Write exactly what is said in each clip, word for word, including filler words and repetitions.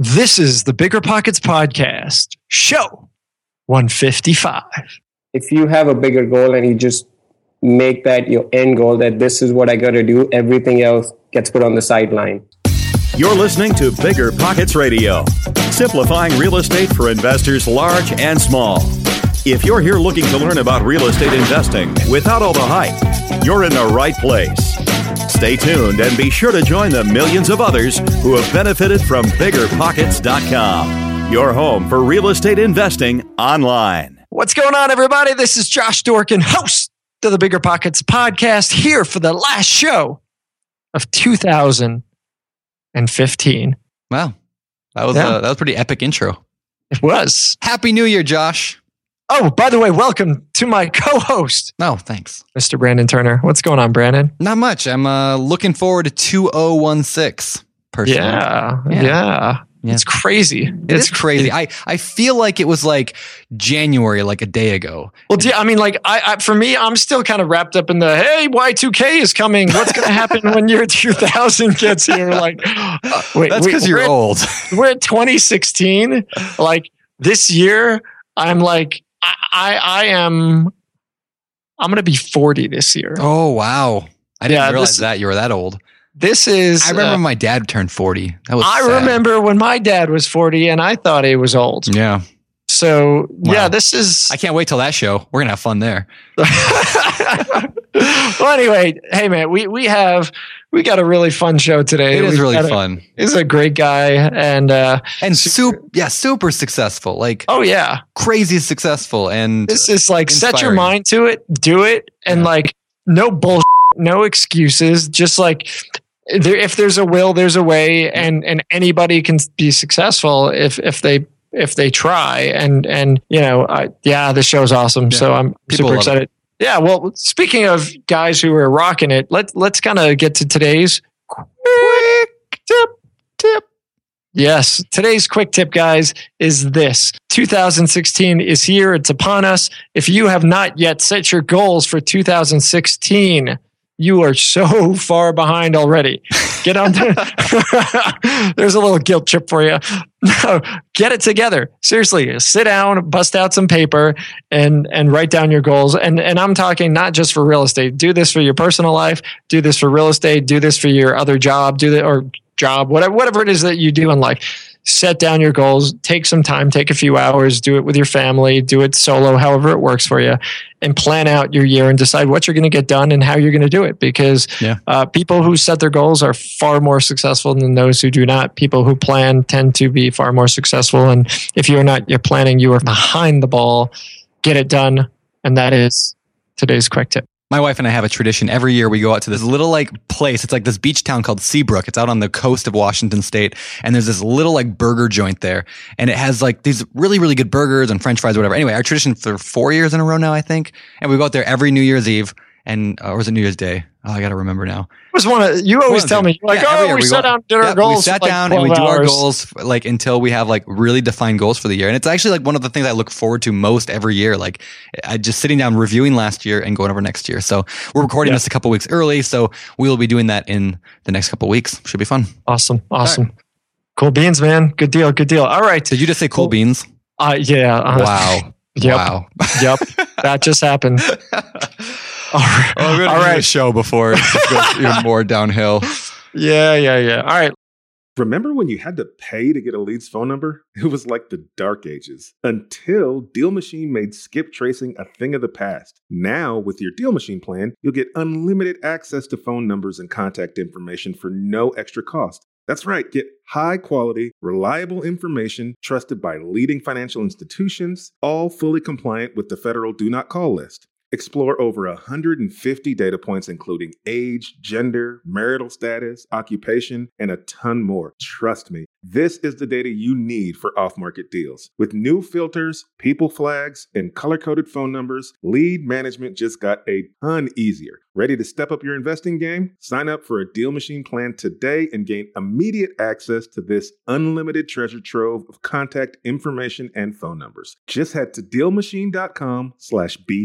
This is the Bigger Pockets Podcast, show one fifty-five. If you have a bigger goal and you just make that your end goal, that this is what I got to do, everything else gets put on the sideline. You're listening to Bigger Pockets Radio, simplifying real estate for investors large and small. If you're here looking to learn about real estate investing without all the hype, you're in the right place. Stay tuned and be sure to join the millions of others who have benefited from bigger pockets dot com, your home for real estate investing online. What's going on, everybody? This is Josh Dorkin, host of the Bigger Pockets Podcast, here for the last show of two thousand fifteen. Wow. That was, Yeah. a, that was a pretty epic intro. It was. Happy New Year, Josh. Oh, by the way, welcome to my co-host, No, thanks. Mister Brandon Turner. What's going on, Brandon? Not much. I'm uh, looking forward to two thousand sixteen, personally. Yeah, Yeah. yeah. Yeah. It's crazy. It it's is crazy. I, I feel like it was like January, like a day ago. Well, do you- I mean, like, I, I for me, I'm still kind of wrapped up in the, hey, Y two K is coming. What's going to happen when year two thousand gets here? Like, uh, wait, That's we- because you're we're at- old. We're at twenty sixteen. Like, this year, I'm like, I, I, I am, I'm going to be forty this year. Oh, wow. I didn't Yeah, realize this- that you were that old. This is, I remember uh, when my dad turned forty. That was I sad. remember when my dad was forty and I thought he was old. Yeah. So, Wow. yeah, this is. I can't wait till that show. We're going to have fun there. Well, anyway, hey, man, we, we have, we got a really fun show today. It is We've really got a- fun. He's a great guy. And, uh, And super, yeah, super successful. Like oh, yeah. crazy successful. And This is like, set your inspiring. mind to it, do it, and Yeah. like, no bullshit, no excuses. Just like, there, if there's a will, there's a way, and and anybody can be successful if if they if they try. And and you know, I, yeah, the show's awesome. Yeah. So I'm People super love it. excited. Yeah. Well, speaking of guys who are rocking it, let's let's kind of get to today's quick tip. Tip. Yes, today's quick tip, guys, is this. two thousand sixteen is here. It's upon us. If you have not yet set your goals for two thousand sixteen, you are so far behind already. Get on there. There's a little guilt trip for you. No, get it together. Seriously, sit down, bust out some paper, and and write down your goals. And and I'm talking not just for real estate. Do this for your personal life. Do this for real estate. Do this for your other job. Do that or job, whatever whatever it is that you do in life. Set down your goals. Take some time. Take a few hours. Do it with your family. Do it solo, however it works for you, and plan out your year and decide what you're going to get done and how you're going to do it. Because Yeah. uh, people who set their goals are far more successful than those who do not. People who plan tend to be far more successful. And if you're not, you're planning, you are behind the ball. Get it done. And that is today's quick tip. My wife and I have a tradition. Every year we go out to this little like place. It's like this beach town called Seabrook. It's out on the coast of Washington State. And there's this little like burger joint there. And it has like these really, really good burgers and French fries, whatever. Anyway, our tradition for four years in a row now, I think. And we go out there every New Year's Eve. And, uh, or was it New Year's Day? Oh, I got to remember now. It was one of, you always One of tell them. me, like, Yeah, every oh, year we, we sat go- down and did our Yeah, goals. we sat for, like, down and we twelve do our hours. goals like until we have like really defined goals for the year. And it's actually like one of the things I look forward to most every year. Like I just sitting down, reviewing last year and going over next year. So we're recording Yeah. this a couple weeks early. So we will be doing that in the next couple weeks. Should be fun. Awesome. Awesome. Cool beans, man. Good deal. Good deal. All right. Did you just say cool Cool. beans? Uh, yeah. Uh, Wow. Yep. Wow. Yep. That just happened. All right. Oh, I'm gonna All do right. a show before it just goes even more downhill. Yeah. Yeah. Yeah. All right. Remember when you had to pay to get a lead's phone number? It was like the dark ages until Deal Machine made skip tracing a thing of the past. Now, with your Deal Machine plan, you'll get unlimited access to phone numbers and contact information for no extra cost. That's right, get high quality, reliable information trusted by leading financial institutions, all fully compliant with the federal Do Not Call list. Explore over one hundred fifty data points, including age, gender, marital status, occupation, and a ton more. Trust me, this is the data you need for off-market deals. With new filters, people flags, and color-coded phone numbers, lead management just got a ton easier. Ready to step up your investing game? Sign up for a Deal Machine plan today and gain immediate access to this unlimited treasure trove of contact information and phone numbers. Just head to dealmachine.com slash BP.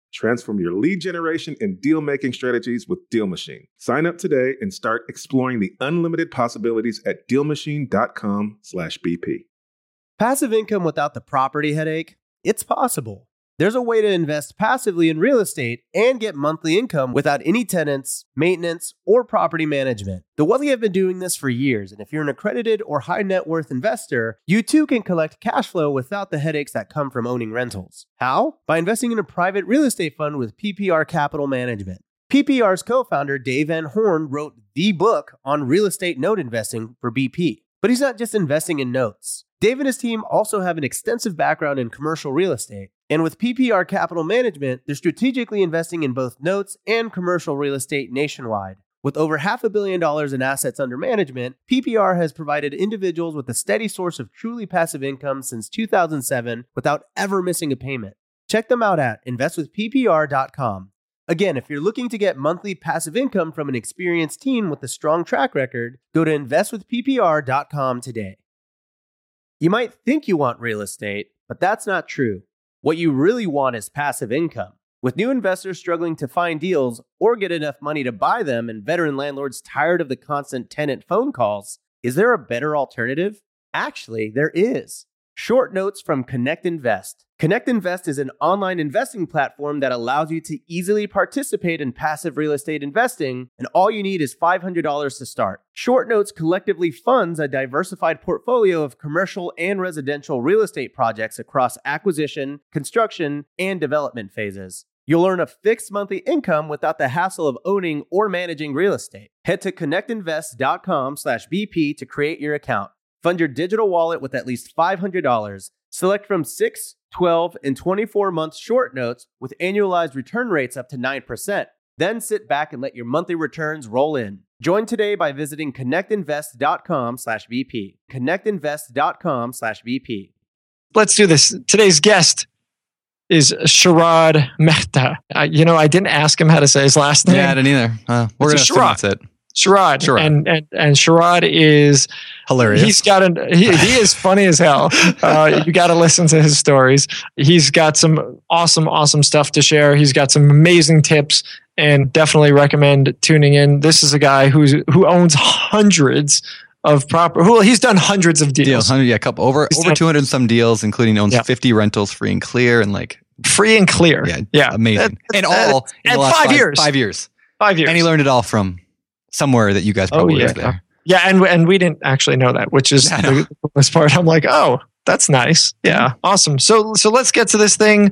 Transform your lead generation and deal-making strategies with Deal Machine. Sign up today and start exploring the unlimited possibilities at DealMachine.com slash BP. Passive income without the property headache? It's possible. There's a way to invest passively in real estate and get monthly income without any tenants, maintenance, or property management. The Wealthy have been doing this for years, and if you're an accredited or high net worth investor, you too can collect cash flow without the headaches that come from owning rentals. How? By investing in a private real estate fund with P P R Capital Management. P P R's co-founder, Dave Van Horn, wrote the book on real estate note investing for B P. But he's not just investing in notes. Dave and his team also have an extensive background in commercial real estate. And with P P R Capital Management, they're strategically investing in both notes and commercial real estate nationwide. With over half a billion dollars in assets under management, P P R has provided individuals with a steady source of truly passive income since two thousand seven without ever missing a payment. Check them out at invest with P P R dot com. Again, if you're looking to get monthly passive income from an experienced team with a strong track record, go to invest with P P R dot com today. You might think you want real estate, but that's not true. What you really want is passive income. With new investors struggling to find deals or get enough money to buy them and veteran landlords tired of the constant tenant phone calls, is there a better alternative? Actually, there is. Short notes from Connect Invest. Connect Invest is an online investing platform that allows you to easily participate in passive real estate investing, and all you need is five hundred dollars to start. Short Notes collectively funds a diversified portfolio of commercial and residential real estate projects across acquisition, construction, and development phases. You'll earn a fixed monthly income without the hassle of owning or managing real estate. Head to connectinvest.com slash BP to create your account. Fund your digital wallet with at least five hundred dollars. Select from six, twelve, and twenty-four month short notes with annualized return rates up to nine percent. Then sit back and let your monthly returns roll in. Join today by visiting connectinvest.com slash BP. connectinvest.com slash BP. Let's do this. Today's guest is Sharad Mehta. Uh, you know, I didn't ask him how to say his last name. Yeah, I didn't either. Uh, we're going to assume that's it. Sharad. Sharad. And, and and Sharad is hilarious. He's got an he, he is funny as hell. Uh, you got to listen to his stories. He's got some awesome, awesome stuff to share. He's got some amazing tips, and definitely recommend tuning in. This is a guy who's who owns hundreds of proper. Who he's done hundreds of deals. deals yeah, a couple over he's over done, two hundred some deals, including owns yeah. fifty rentals, free and clear, and like free and clear. Yeah, yeah, amazing. That, and that, all in and the last five, five years. Five years. Five years. And he learned it all from somewhere that you guys probably oh, yeah. lived there. Yeah, and and we didn't actually know that, which is the coolest part. I'm like, oh, that's nice. Yeah, awesome. So so let's get to this thing.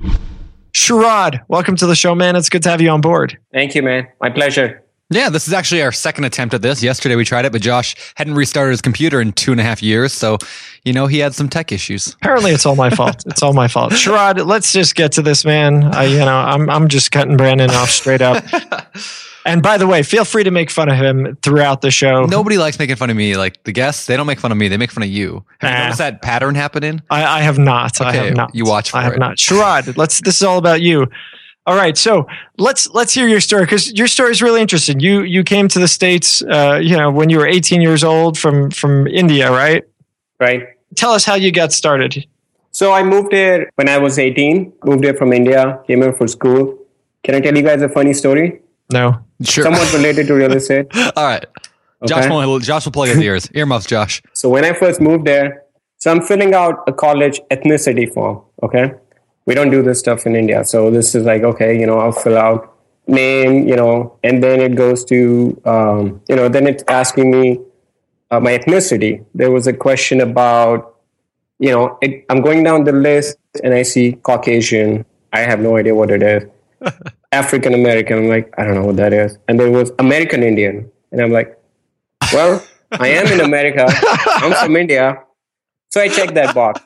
Sharad, welcome to the show, man. It's good to have you on board. Thank you, man. My pleasure. Yeah, this is actually our second attempt at this. Yesterday we tried it, but Josh hadn't restarted his computer in two and a half years. So, you know, he had some tech issues. Apparently it's all my fault. It's all my fault. Sharad, let's just get to this, man. I, you know, I'm I'm just cutting Brandon off straight up. And by the way, feel free to make fun of him throughout the show. Nobody likes making fun of me. Like the guests, they don't make fun of me. They make fun of you. Have nah. you noticed that pattern happening? I, I have not. Okay, I have not. You watch for I have it. not. Sharad, let's. This is all about you. All right, so let's let's hear your story, because your story is really interesting. You you came to the States, uh, you know, when you were eighteen years old from from India, right? Right. Tell us how you got started. So I moved here when I was eighteen. Moved here from India. Came here for school. Can I tell you guys a funny story? No. Sure. Somewhat related to real estate. All right. Okay. Josh will Josh will plug his ears. Earmuffs, Josh. So when I first moved there, so I'm filling out a college ethnicity form. Okay. We don't do this stuff in India. So this is like, okay, you know, I'll fill out name, you know, and then it goes to, um, you know, then it's asking me uh, my ethnicity. There was a question about, you know, it, I'm going down the list and I see Caucasian. I have no idea what it is. African American. I'm like, I don't know what that is. And there was American Indian. And I'm like, well, I am in America. I'm from India. So I checked that box.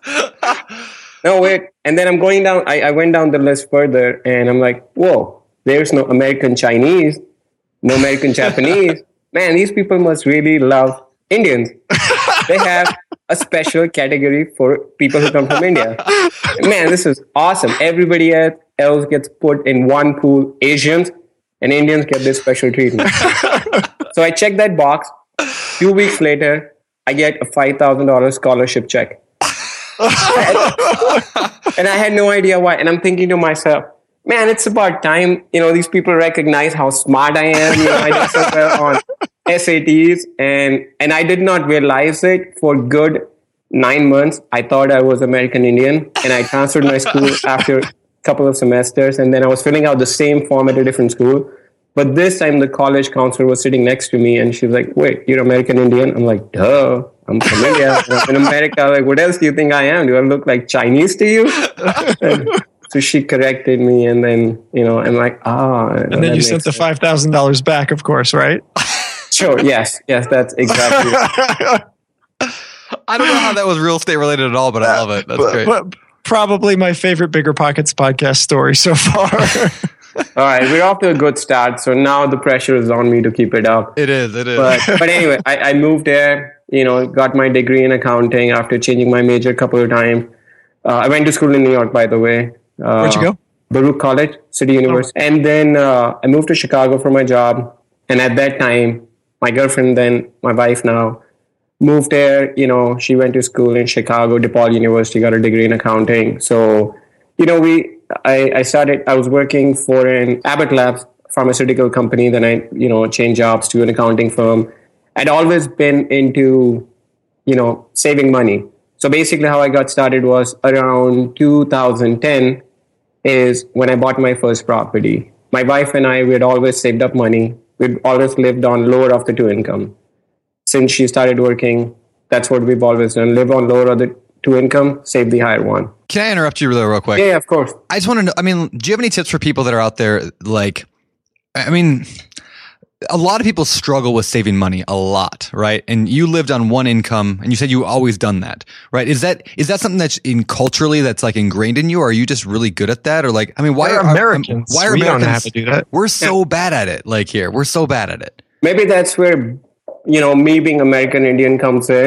No, wait. And then I'm going down, I, I went down the list further and I'm like, whoa, there's no American Chinese, no American Japanese. Man, these people must really love Indians. They have a special category for people who come from India. Man, this is awesome. Everybody else gets put in one pool, Asians, and Indians get this special treatment. So I checked that box. Two weeks later, I get a five thousand dollars scholarship check. And I had no idea why. And I'm thinking to myself, man, it's about time. You know, these people recognize how smart I am. You know, I did so well on S A Ts, and and I did not realize it for good nine months. I thought I was American Indian, and I transferred my school after a couple of semesters, and then I was filling out the same form at a different school. But this time, the college counselor was sitting next to me, and she was like, "Wait, you're American Indian?" I'm like, "Duh, I'm from India. I'm in America. Like, what else do you think I am? Do I look like Chinese to you?" And so she corrected me, and then you know, I'm like, "Ah." And then you sent the five thousand dollars back, of course, right? Sure. Yes. Yes. That's exactly. I don't know how that was real estate related at all, but I love it. That's but, great. But probably my favorite Bigger Pockets podcast story so far. All right, we're off to a good start. So now the pressure is on me to keep it up. It is, it is. But, but anyway, I, I moved there, you know, got my degree in accounting after changing my major a couple of times. Uh, I went to school in New York, by the way. Uh, Where'd you go? Baruch College, City University. Oh. And then uh, I moved to Chicago for my job. And at that time, my girlfriend, then my wife now, moved there. You know, she went to school in Chicago, DePaul University, got a degree in accounting. So, you know, we... I, I started, I was working for an Abbott Labs pharmaceutical company. Then I, you know, changed jobs to an accounting firm. I'd always been into, you know, saving money. So basically how I got started was around two thousand ten is when I bought my first property. My wife and I, we had always saved up money. We'd always lived on lower of the two income. Since she started working, that's what we've always done. Live on lower of the two income, save the higher one. Can I interrupt you really real quick? Yeah, of course. I just want to know, I mean, do you have any tips for people that are out there? Like, I mean, a lot of people struggle with saving money a lot, right? And you lived on one income and you said you always done that, right? Is that, is that something that's in culturally that's like ingrained in you? Or are you just really good at that? Or like, I mean, why We're are Americans? Why are we Americans, don't have to do that. We're so yeah. bad at it. Like here, we're so bad at it. Maybe that's where, you know, me being American Indian comes in.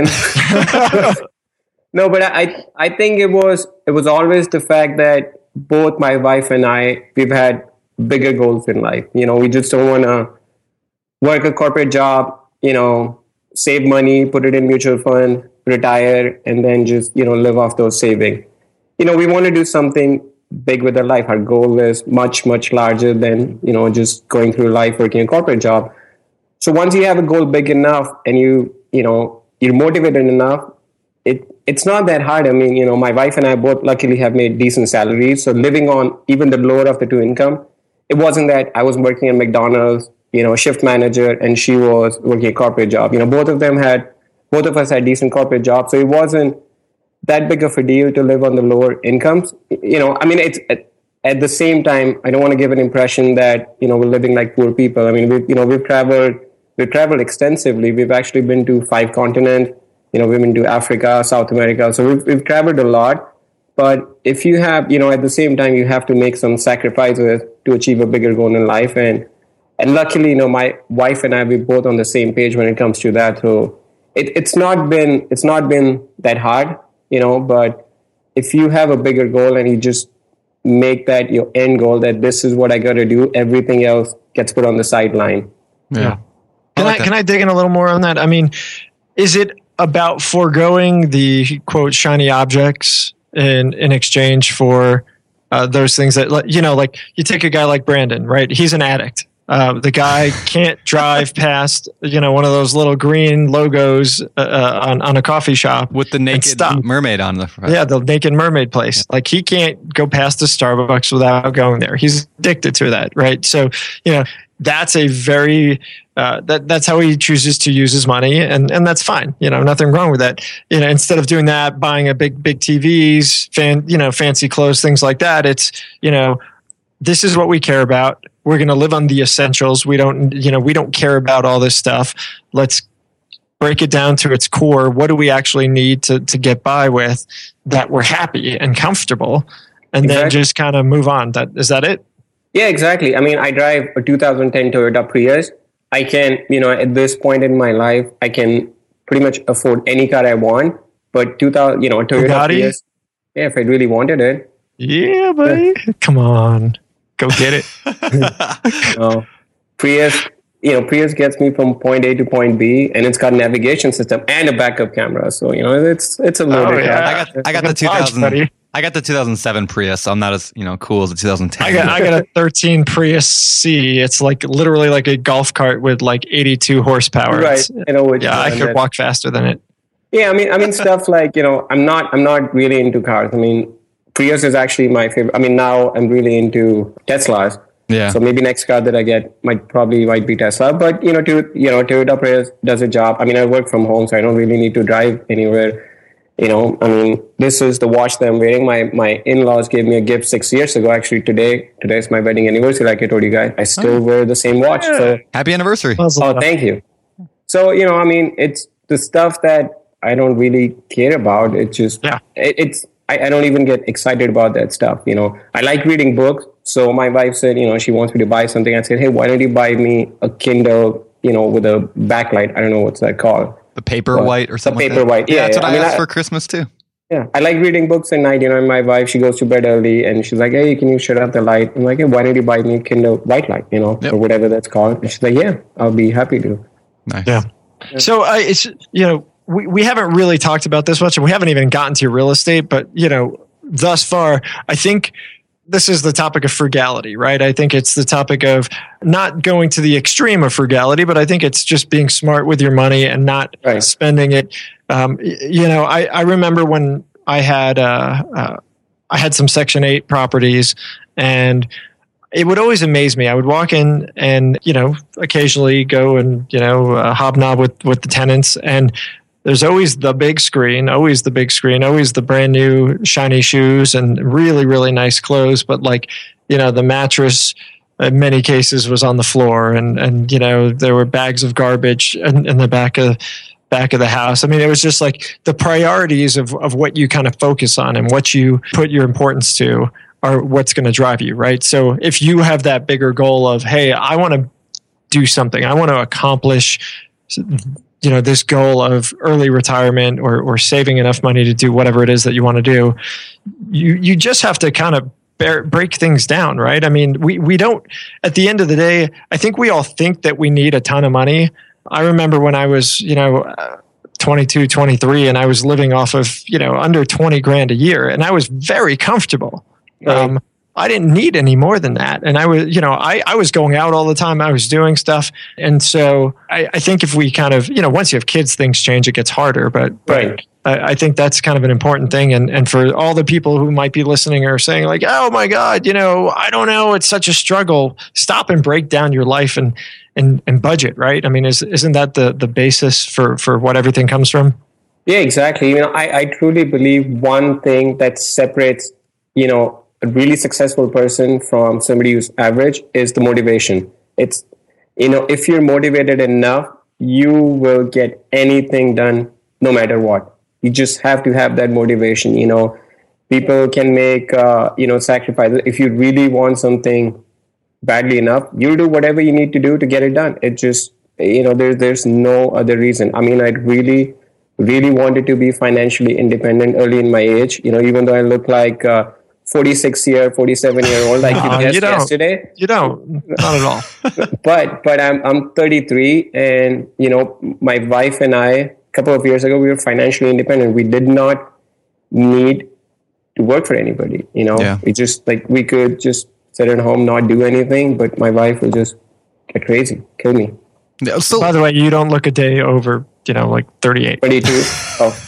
No, but I I think it was it was always the fact that both my wife and I, we've had bigger goals in life. You know, we just don't want to work a corporate job, you know, save money, put it in mutual fund, retire, and then just, you know, live off those savings. You know, we want to do something big with our life. Our goal is much, much larger than, you know, just going through life working a corporate job. So once you have a goal big enough and you, you know, you're motivated enough, it it's not that hard. I mean, you know, my wife and I both luckily have made decent salaries. So living on even the lower of the two income, it wasn't that I was working at McDonald's, you know, shift manager, and she was working a corporate job. You know, both of them had, both of us had decent corporate jobs. So it wasn't that big of a deal to live on the lower incomes. You know, I mean, it's at, at the same time, I don't want to give an impression that, you know, we're living like poor people. I mean, we, you know, we've traveled, we've traveled extensively. We've actually been to five continents. You know, we've been to Africa, South America. So we've, we've traveled a lot. But if you have, you know, at the same time, you have to make some sacrifices to achieve a bigger goal in life. And and luckily, you know, my wife and I, we're both on the same page when it comes to that. So it, it's not been it's not been that hard, you know, but if you have a bigger goal and you just make that your end goal, that this is what I got to do, everything else gets put on the sideline. Yeah. yeah. Can I, like I can I dig in a little more on that? I mean, is it about foregoing the quote shiny objects in in exchange for uh, those things that, you know, like you take a guy like Brandon, right? He's an addict. Uh, the guy can't drive past, you know, one of those little green logos uh, on on a coffee shop with the naked mermaid on the front. Yeah, the naked mermaid place. Yeah. Like he can't go past the Starbucks without going there. He's addicted to that, right? So, you know, that's a very uh, that that's how he chooses to use his money, and and that's fine. You know, nothing wrong with that. You know, instead of doing that, buying a big big T Vs, fan, you know, fancy clothes, things like that. It's, you know, this is what we care about. We're going to live on the essentials. We don't, you know, we don't care about all this stuff. Let's break it down to its core. What do we actually need to to get by with that we're happy and comfortable, and exactly. then just kind of move on. That is that it? Yeah, exactly. I mean, I drive a two thousand ten Toyota Prius. I can, you know, at this point in my life, I can pretty much afford any car I want. But two thousand, you know, a Toyota Bugatti? Prius, yeah, if I really wanted it. Yeah, buddy. Yeah. Come on. Go get it. uh, Prius, you know, Prius gets me from point A to point B, and it's got a navigation system and a backup camera. So, you know, it's it's a loaded oh, yeah. car. I got I got the two thousand. I I got the two thousand seven Prius, so I'm not as you know cool as the two thousand ten. I got I got a thirteen Prius C. It's like literally like a golf cart with like eighty-two horsepower. Right. It's, I know what yeah, I you could mean. walk faster than it. Yeah, I mean, I mean, stuff like, you know, I'm not, I'm not really into cars. I mean, Prius is actually my favorite. I mean, now I'm really into Teslas. Yeah. So maybe next car that I get might probably might be Tesla. But you know, to you know, Toyota Prius does a job. I mean, I work from home, so I don't really need to drive anywhere. You know, I mean, this is the watch that I'm wearing. My my in-laws gave me a gift six years ago. Actually, today today is my wedding anniversary. Like I told you guys, I still Oh. wear the same watch. So, Happy anniversary. oh, thank you. So you know, I mean, it's the stuff that I don't really care about. It's just Yeah. it, it's. I, I don't even get excited about that stuff. You know, I like reading books. So my wife said, you know, she wants me to buy something. I said, hey, why don't you buy me a Kindle, you know, with a backlight? I don't know what's that called. The paper What? white or something. The paper like that. white. Yeah, Yeah, that's yeah. what I, I mean, asked I- for Christmas too. Yeah, I like reading books at night. You know, and my wife, she goes to bed early and she's like, hey, can you shut off the light? I'm like, hey, why don't you buy me a Kindle white light, you know, Yep. or whatever that's called? And she's like, yeah, I'll be happy to. Nice. Yeah. So uh, it's, you know, we, we haven't really talked about this much and we haven't even gotten to real estate, but, you know, thus far, I think this is the topic of frugality, right? I think it's the topic of not going to the extreme of frugality, but I think it's just being smart with your money and not Right. spending it. Um, y- you know, I, I remember when I had, uh, uh, I had some Section eight properties and it would always amaze me. I would walk in and, you know, occasionally go and, you know, uh, hobnob with, with the tenants. And there's always the big screen, always the big screen, always the brand new shiny shoes and really, really nice clothes. But like, you know, the mattress in many cases was on the floor and, and, you know, there were bags of garbage in, in the back of, back of the house. I mean, it was just like the priorities of, of what you kind of focus on and what you put your importance to are what's going to drive you, right? So if you have that bigger goal of, hey, I want to do something, I want to accomplish, you know, this goal of early retirement or, or saving enough money to do whatever it is that you want to do, you, you just have to kind of bear, break things down, right? I mean, we, we don't, at the end of the day, I think we all think that we need a ton of money. I remember when I was, you know, uh, twenty-two, twenty-three, and I was living off of, you know, under twenty grand a year, and I was very comfortable. Um, I didn't need any more than that. And I was, you know, I, I was going out all the time. I was doing stuff. And so I, I think if we kind of, you know, once you have kids, things change, it gets harder. But, but Right. I, I think that's kind of an important thing. And, and for all the people who might be listening or saying like, oh my God, you know, I don't know, it's such a struggle. Stop and break down your life and, and, and budget, right? I mean, is, isn't that the, the basis for, for what everything comes from? Yeah, exactly. You know, I, I truly believe one thing that separates, you know, a really successful person from somebody who's average is the motivation. It's, you know, if you're motivated enough, you will get anything done no matter what. You just have to have that motivation. You know, people can make, uh, you know, sacrifices. If you really want something badly enough, you'll do whatever you need to do to get it done. It just, you know, there's, there's no other reason. I mean, I really, really wanted to be financially independent early in my age. You know, even though I look like, uh, forty-six year, forty-seven year old, like No, you guessed you don't. yesterday. You don't, not at all. But but I'm I'm thirty-three, and you know, my wife and I, a couple of years ago, we were financially independent. We did not need to work for anybody. You know, Yeah. we just like we could just sit at home, not do anything. But my wife would just get crazy, kill me. Yeah, So, By the way, you don't look a day over, you know, like thirty-eight. twenty-two. Oh,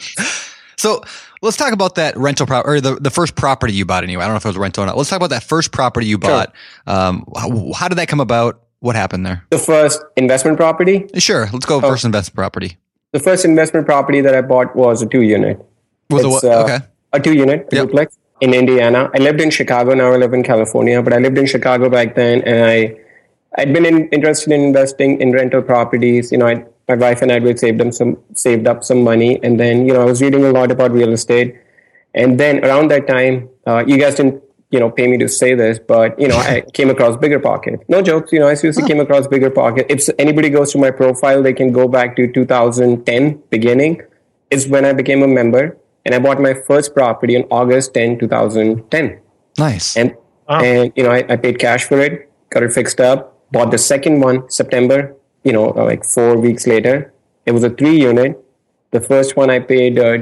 so let's talk about that rental property or the, the first property you bought anyway. I don't know if it was a rental or not. Let's talk about that first property you bought. Um, how, how did that come about? What happened there? the first investment property. Sure. Let's go Oh. first investment property. The first investment property that I bought was a two unit. Was it It's, what? uh, Okay. A two unit, a Yep. duplex in Indiana. I lived in Chicago. Now I live in California, but I lived in Chicago back then, and I I'd been in, interested in investing in rental properties. You know, I, my wife and I had saved them some saved up some money, and then you know I was reading a lot about real estate, and then around that time, uh, you guys didn't you know pay me to say this, but you know I came across Bigger Pocket. No jokes, you know I seriously came across Bigger Pocket. If anybody goes to my profile, they can go back to two thousand ten beginning. Is when I became a member. And I bought my first property on August tenth, twenty ten. Nice. And, Wow. and you know, I, I paid cash for it, got it fixed up, bought the second one September, you know, like four weeks later. It was a three unit. The first one I paid uh,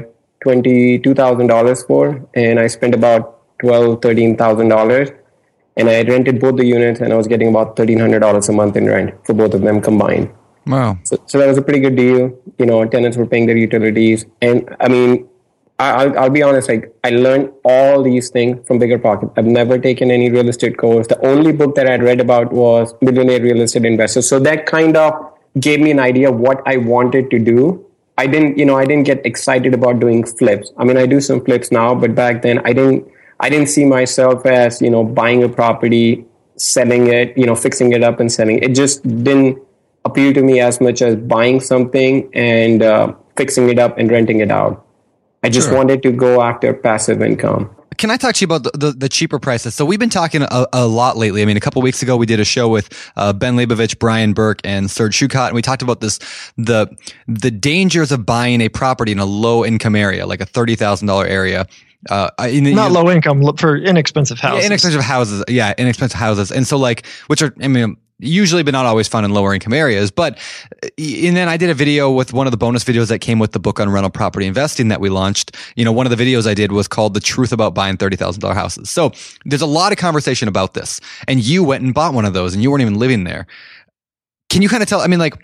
twenty-two thousand dollars for, and I spent about twelve, thirteen thousand dollars. And I rented both the units, and I was getting about thirteen hundred dollars a month in rent for both of them combined. Wow. So, so that was a pretty good deal. You know, tenants were paying their utilities. And I mean, I, I'll, I'll be honest, like I learned all these things from Bigger Pocket. I've never taken any real estate course. The only book that I'd read about was Millionaire Real Estate Investor. So that kind of gave me an idea of what I wanted to do. I didn't, you know, I didn't get excited about doing flips. I mean, I do some flips now, but back then I didn't, I didn't see myself as, you know, buying a property, selling it, you know, fixing it up and selling. It just didn't appeal to me as much as buying something and uh, fixing it up and renting it out. I just Sure. wanted to go after passive income. Can I talk to you about the, the, the cheaper prices? So we've been talking a, a lot lately. I mean, a couple of weeks ago, we did a show with uh, Ben Leibovich, Brian Burke, and Serge Shukot, and we talked about this, the the dangers of buying a property in a low income area, like a thirty thousand dollars area. Uh, in the, Not you know, low income, look for inexpensive houses. Yeah, inexpensive houses. Yeah, inexpensive houses. And so like, which are, I mean, usually, but not always found in lower income areas. But, and then I did a video with one of the bonus videos that came with the book on rental property investing that we launched. You know, one of the videos I did was called The Truth About Buying thirty thousand dollars Houses. So there's a lot of conversation about this. And you went and bought one of those and you weren't even living there. Can you kind of tell, I mean, like,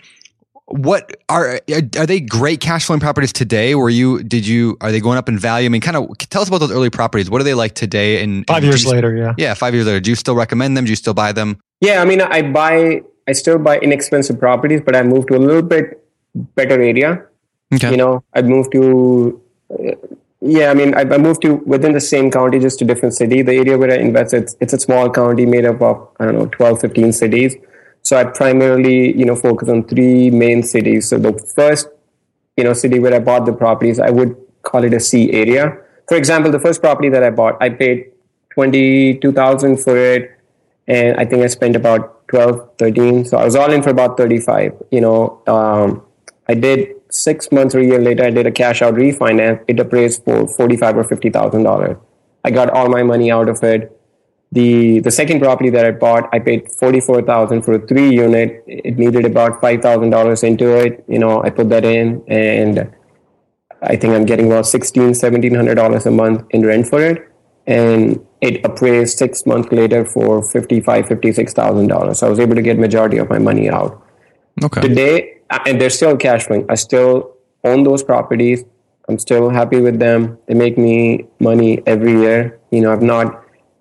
what are, are they great cash flowing properties today? Were you, did you, are they going up in value? I mean, kind of tell us about those early properties. What are they like today? And Five and years do you- later, yeah. Yeah, five years later. Do you still recommend them? Do you still buy them? Yeah, I mean, I buy, I still buy inexpensive properties, but I moved to a little bit better area. Okay. You know, I moved to, uh, yeah, I mean, I, I moved to within the same county, just a different city. The area where I invest, it's, it's a small county made up of, I don't know, twelve, fifteen cities. So I primarily, you know, focus on three main cities. So the first, you know, city where I bought the properties, I would call it a C area. For example, the first property that I bought, I paid twenty-two thousand for it. And I think I spent about twelve, thirteen. So I was all in for about thirty-five. You know, um, I did six months or a year later, I did a cash out refinance. It appraised for forty-five or fifty thousand dollars. I got all my money out of it. The the second property that I bought, I paid forty-four thousand dollars for a three unit. It needed about five thousand dollars into it. You know, I put that in, and I think I'm getting about sixteen, seventeen hundred dollars a month in rent for it. And it appraised six months later for fifty-five, fifty-six thousand dollars. So I was able to get majority of my money out. Okay. Today, and they're still cash flowing. I still own those properties. I'm still happy with them. They make me money every year. You know, I've not,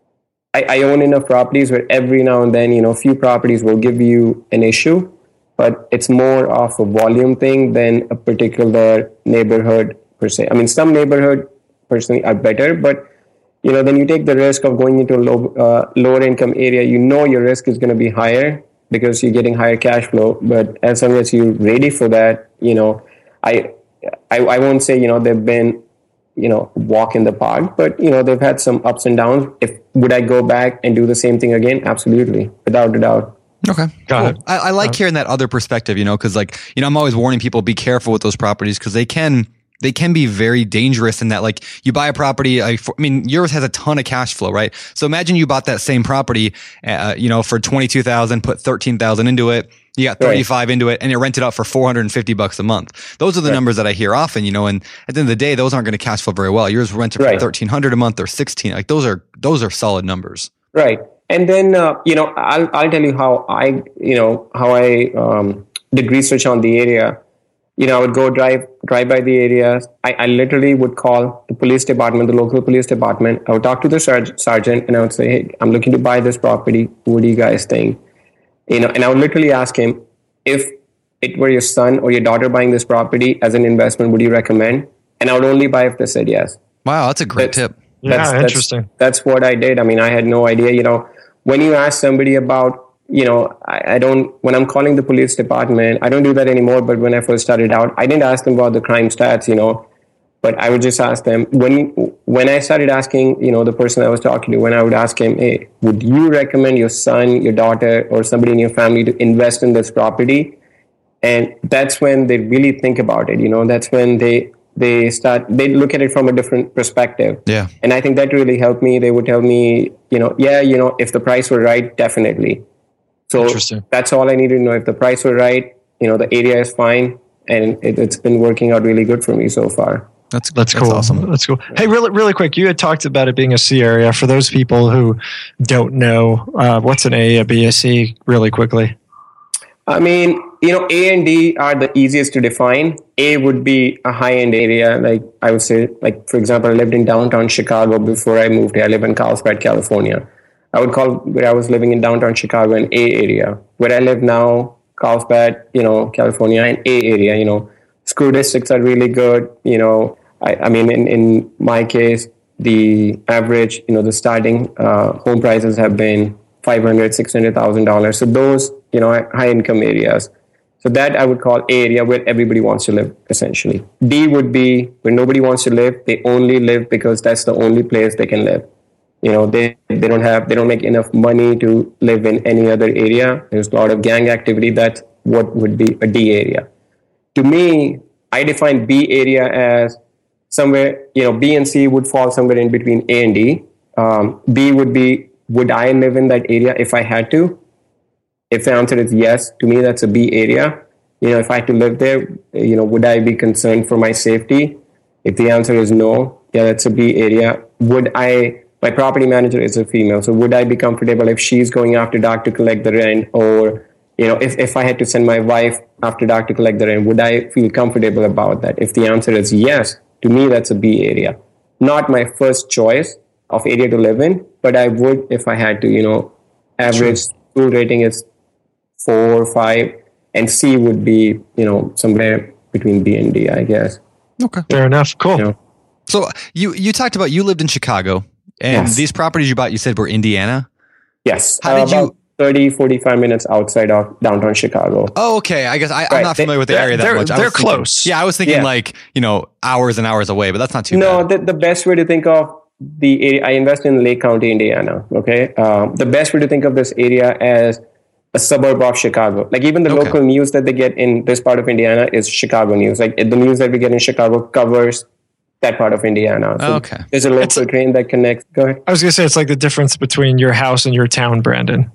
I, I own enough properties where every now and then, you know, a few properties will give you an issue, but it's more of a volume thing than a particular neighborhood per se. I mean, some neighborhood personally are better, but you know, then you take the risk of going into a low, uh, lower income area. You know your risk is going to be higher because you're getting higher cash flow. But as long as you're ready for that, you know, I, I, I won't say, you know, they've been, you know, walk in the park, but, you know, they've had some ups and downs. If would I go back and do the same thing again? Absolutely. Without a doubt. Okay. Got Cool. it. I, I like hearing that other perspective, you know, because like, you know, I'm always warning people, be careful with those properties because they can, they can be very dangerous in that, like, you buy a property. I, I mean, yours has a ton of cash flow, right? So imagine you bought that same property, uh, you know, for twenty-two thousand, put thirteen thousand into it. You got thirty-five Right. into it and it rented out for four hundred fifty bucks a month. Those are the Right. numbers that I hear often, you know, and at the end of the day, those aren't going to cash flow very well. Yours rented for Right. thirteen hundred a month or sixteen. Like those are, those are solid numbers. Right. And then, uh, you know, I'll, I'll tell you how I, you know, how I um, did research on the area. You know, I would go drive, drive by the area. I, I literally would call the police department, the local police department. I would talk to the serg- sergeant and I would say, hey, I'm looking to buy this property. What do you guys think? You know, and I would literally ask him, if it were your son or your daughter buying this property as an investment, would you recommend? And I would only buy if they said yes. Wow. That's a great That's- tip. Yeah, That's, interesting. That's, that's what I did. I mean, I had no idea, you know, when you ask somebody about, you know, I, I don't, when I'm calling the police department, I don't do that anymore. But when I first started out, I didn't ask them about the crime stats, you know, but I would just ask them when, when I started asking, you know, the person I was talking to, when I would ask him, hey, would you recommend your son, your daughter, or somebody in your family to invest in this property? And that's when they really think about it. You know, that's when they, they start, they look at it from a different perspective. Yeah. And I think that really helped me. They would tell me, you know, yeah, you know, if the price were right, definitely. So Interesting. that's all I needed to know. If the price were right, you know, the area is fine. And it, it's been working out really good for me so far. That's That's, that's cool. awesome. That's cool. Hey, really, really quick, you had talked about it being a C area. For those people who don't know, uh, what's an A, a B, a C, really quickly? I mean, you know, A and D are the easiest to define. A would be a high-end area. Like I would say, like, for example, I lived in downtown Chicago before I moved here. I live in Carlsbad, California. I would call where I was living in downtown Chicago an A area. Where I live now, Carlsbad, you know, California, an A area, you know. School districts are really good. You know, I, I mean, in, in my case, the average, you know, the starting uh, home prices have been five hundred thousand dollars, six hundred thousand dollars. So those, you know, high income areas. So that I would call A area where everybody wants to live, essentially. D would be where nobody wants to live. They only live because that's the only place they can live. You know, they, they don't have, they don't make enough money to live in any other area. There's a lot of gang activity. That's what would be a D area. To me, I define B area as somewhere, you know, B and C would fall somewhere in between A and D. Um, B would be, would I live in that area if I had to? If the answer is yes, to me, that's a B area. You know, if I had to live there, you know, would I be concerned for my safety? If the answer is no, yeah, that's a B area. Would I, my property manager is a female, so would I be comfortable if she's going after dark to collect the rent? Or, you know, if, if I had to send my wife after dark to collect the rent, would I feel comfortable about that? If the answer is yes, to me, that's a B area. Not my first choice of area to live in, but I would if I had to, you know, average sure. School rating is four or five, and C would be, you know, somewhere between B and D, I guess. Okay. Fair enough. Cool. You know? So you, you talked about, you lived in Chicago, and yes. these properties you bought, you said were Indiana? Yes. How did uh, you... thirty, forty-five minutes outside of downtown Chicago. Oh, okay. I guess I, right. I'm not familiar with the area that they're, much. I They're was thinking, close. Yeah, I was thinking yeah. like, you know, hours and hours away, but that's not too no, bad. No, the, the best way to think of the area, I invest in Lake County, Indiana. Okay. Um, the best way to think of this area as a suburb of Chicago. Like even the okay. local news that they get in this part of Indiana is Chicago news. Like the news that we get in Chicago covers that part of Indiana. So okay. There's a local It's, train that connects. Go ahead. I was going to say it's like the difference between your house and your town, Brandon.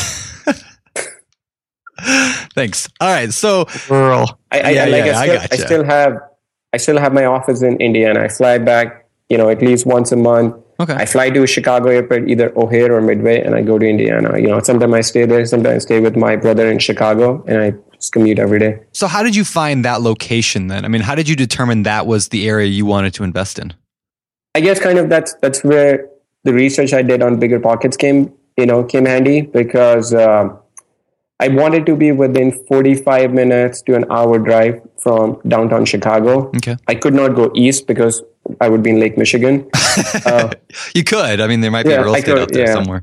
Thanks. All right. So rural. I, I, yeah, like yeah, I, I, still, gotcha. I still have I still have my office in Indiana. I fly back, you know, at least once a month. Okay. I fly to Chicago airport, either O'Hare or Midway, and I go to Indiana. You know, sometimes I stay there, sometimes I stay with my brother in Chicago, and I just commute every day. So how did you find that location then? I mean, how did you determine that was the area you wanted to invest in? I guess kind of that's that's where the research I did on Bigger Pockets came, you know, came handy because uh, I wanted to be within forty-five minutes to an hour drive from downtown Chicago. Okay. I could not go east because I would be in Lake Michigan. Uh, you could. I mean, there might be yeah, a real I estate could, out there yeah. somewhere.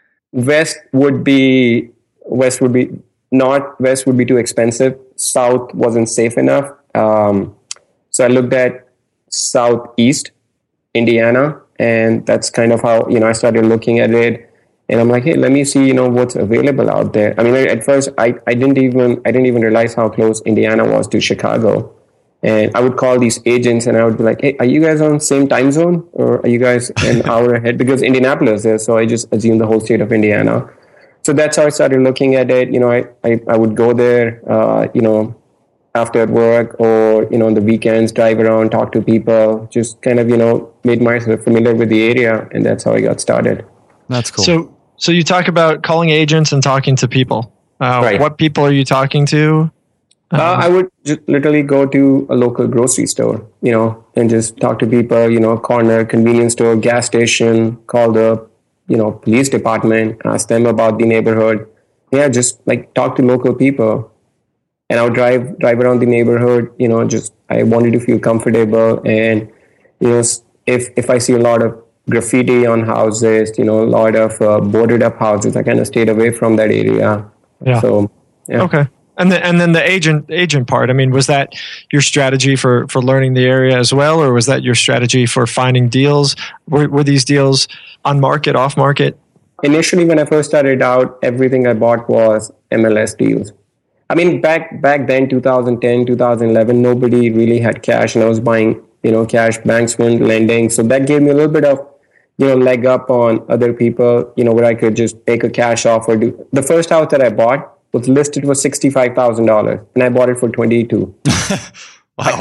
West would be west would be not west would be too expensive. South wasn't safe enough. Um, so I looked at southeast Indiana, and that's kind of how, you know, I started looking at it. And I'm like, hey, let me see, you know, what's available out there. I mean, at first, I, I didn't even I didn't even realize how close Indiana was to Chicago. And I would call these agents, and I would be like, hey, are you guys on the same time zone, or are you guys an hour ahead? Because Indianapolis is there, so I just assumed the whole state of Indiana. So that's how I started looking at it. You know, I I, I would go there, uh, you know, after work or, you know, on the weekends, drive around, talk to people, just kind of, you know, made myself familiar with the area, and that's how I got started. That's cool. So, so you talk about calling agents and talking to people. Uh, Right. What people are you talking to? Um, Uh, I would just literally go to a local grocery store, you know, and just talk to people, you know, corner, convenience store, gas station, call the, you know, police department, ask them about the neighborhood. Yeah, just like talk to local people. And I would drive, drive around the neighborhood, you know, just, I wanted to feel comfortable. And, you know, if, if I see a lot of graffiti on houses, you know, a lot of uh, boarded up houses, I kind of stayed away from that area. Yeah. So, yeah. Okay. And then, and then the agent agent part. I mean, was that your strategy for, for learning the area as well, or was that your strategy for finding deals? Were, were these deals on market, off market? Initially, when I first started out, everything I bought was M L S deals. I mean, back back then, two thousand ten, two thousand eleven, nobody really had cash, and I was buying, you know, cash. Banks weren't lending, so that gave me a little bit of, you know, leg up on other people. You know, where I could just take a cash offer. Do the first house that I bought was listed for sixty-five thousand dollars, and I bought it for twenty-two. Wow.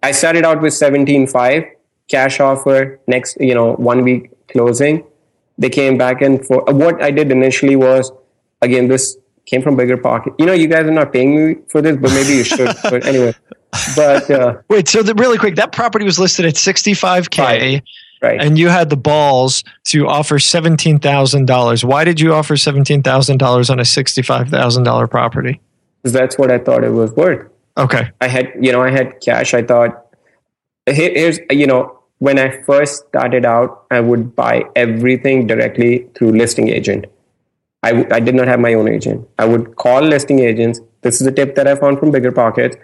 I started out with seventeen five cash offer. Next, you know, one week closing. They came back and for what I did initially was, again, this came from Bigger Pocket. You know, you guys are not paying me for this, but maybe you should. But anyway, but uh, wait. So the, really quick, that property was listed at sixty-five K, right? And you had the balls to offer seventeen thousand dollars. Why did you offer seventeen thousand dollars on a sixty-five thousand dollar property? Because that's what I thought it was worth. Okay. I had, you know, I had cash. I thought, here, here's, you know, when I first started out, I would buy everything directly through listing agent. I, w- I did not have my own agent. I would call listing agents. This is a tip that I found from Bigger Pockets,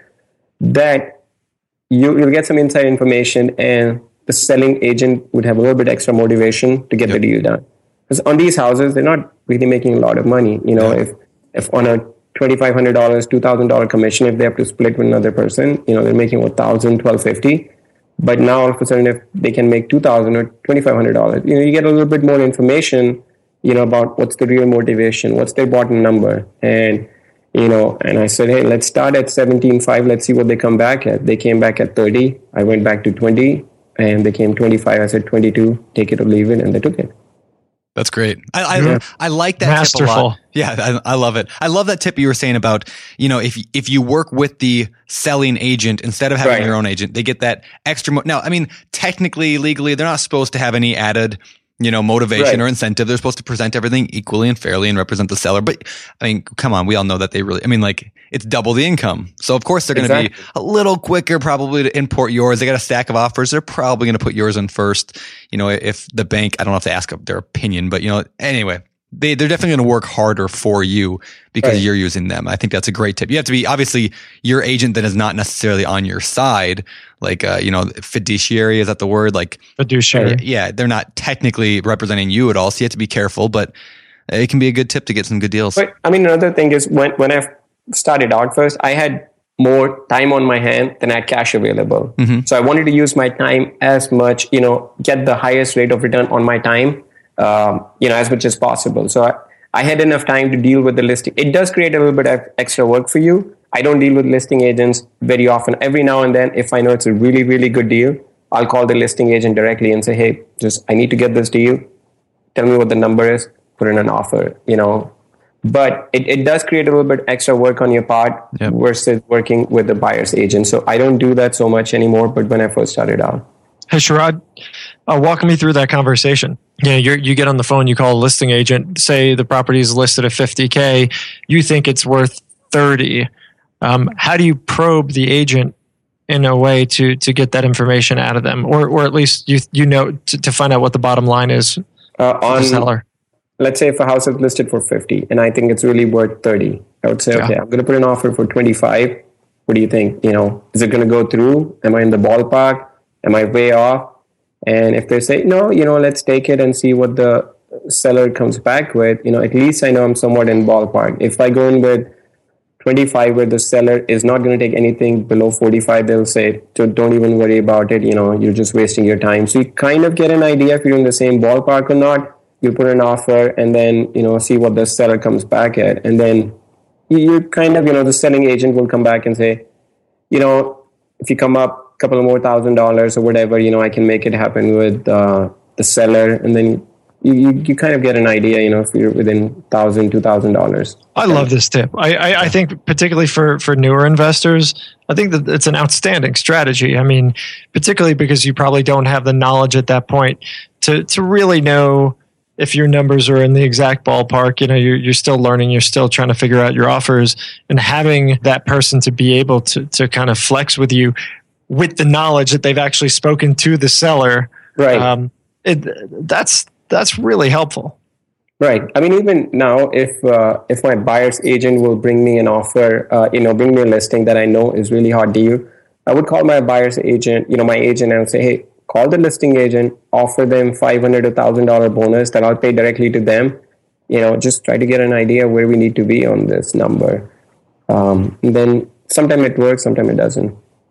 that you, you'll get some inside information and the selling agent would have a little bit extra motivation to get yep. the deal done. Because on these houses, they're not really making a lot of money. You know, yep. if if on a twenty-five hundred dollars, two thousand dollars commission, if they have to split with another person, you know, they're making one thousand dollars, twelve fifty. But now all of a sudden, if they can make two thousand dollars or twenty-five hundred dollars, you know, you get a little bit more information, you know, about what's the real motivation, what's their bottom number. And, you know, and I said, hey, let's start at seventeen five. Let's see what they come back at. They came back at thirty. I went back to twenty and they came twenty-five. I said twenty-two, take it or leave it. And they took it. That's great. I I, yeah. I like that Masterful. tip a lot. Yeah, I, I love it. I love that tip you were saying about, you know, if if you work with the selling agent instead of having right. your own agent, they get that extra. Mo- now, I mean, technically, legally, they're not supposed to have any added, you know, motivation right. or incentive. They're supposed to present everything equally and fairly and represent the seller. But I mean, come on, we all know that they really, I mean, like it's double the income. So of course they're going to exactly. be a little quicker probably to import yours. They got a stack of offers. They're probably going to put yours in first. You know, if the bank, I don't have to ask their opinion, but you know, anyway, they, they're definitely going to work harder for you because right. you're using them. I think that's a great tip. You have to be obviously your agent that is not necessarily on your side. Like, uh, you know, fiduciary, is that the word? Like fiduciary. Yeah. They're not technically representing you at all. So you have to be careful, but it can be a good tip to get some good deals. But I mean, another thing is when, when I started out first, I had more time on my hand than I had cash available. Mm-hmm. So I wanted to use my time as much, you know, get the highest rate of return on my time, um, you know, as much as possible. So I, I had enough time to deal with the listing. It does create a little bit of extra work for you. I don't deal with listing agents very often. Every now and then, if I know it's a really, really good deal, I'll call the listing agent directly and say, hey, just, I need to get this deal. Tell me what the number is, put in an offer, you know. But it, it does create a little bit extra work on your part yep. versus working with the buyer's agent. So I don't do that so much anymore, but when I first started out. Hey, Sharad, uh, walk me through that conversation. You know, you're, you get on the phone, you call a listing agent, say the property is listed at fifty K, you think it's worth thirty. Um, how do you probe the agent in a way to to get that information out of them, or or at least you you know to, to find out what the bottom line is uh, for on the seller? Let's say if a house is listed for fifty and I think it's really worth thirty, I would say, yeah. okay, I'm going to put an offer for twenty-five. What do you think? You know, is it going to go through? Am I in the ballpark? Am I way off? And if they say, no, you know, let's take it and see what the seller comes back with, you know, at least I know I'm somewhat in ballpark. If I go in with twenty-five where the seller is not going to take anything below forty-five, they'll say, so don't even worry about it. You know, you're just wasting your time. So you kind of get an idea if you're in the same ballpark or not. You put an offer and then, you know, see what the seller comes back at. And then you, you kind of, you know, the selling agent will come back and say, you know, if you come up a couple of more thousand dollars or whatever, you know, I can make it happen with uh, the seller. And then you, you, you kind of get an idea, you know, if you're within one thousand dollars, two thousand dollars. I love this tip. I, I, I think particularly for, for newer investors, I think that it's an outstanding strategy. I mean, particularly because you probably don't have the knowledge at that point to, to really know if your numbers are in the exact ballpark. You know, you're, you're still learning, you're still trying to figure out your offers, and having that person to be able to, to kind of flex with you with the knowledge that they've actually spoken to the seller. Right. Um, it, that's, that's really helpful. Right. I mean, even now, if uh, if my buyer's agent will bring me an offer, uh, you know, bring me a listing that I know is really hot deal, I would call my buyer's agent, you know, my agent, and say, hey, call the listing agent, offer them five hundred dollars, one thousand dollars bonus that I'll pay directly to them. You know, just try to get an idea where we need to be on this number. Um, and then sometimes it works, sometimes it doesn't.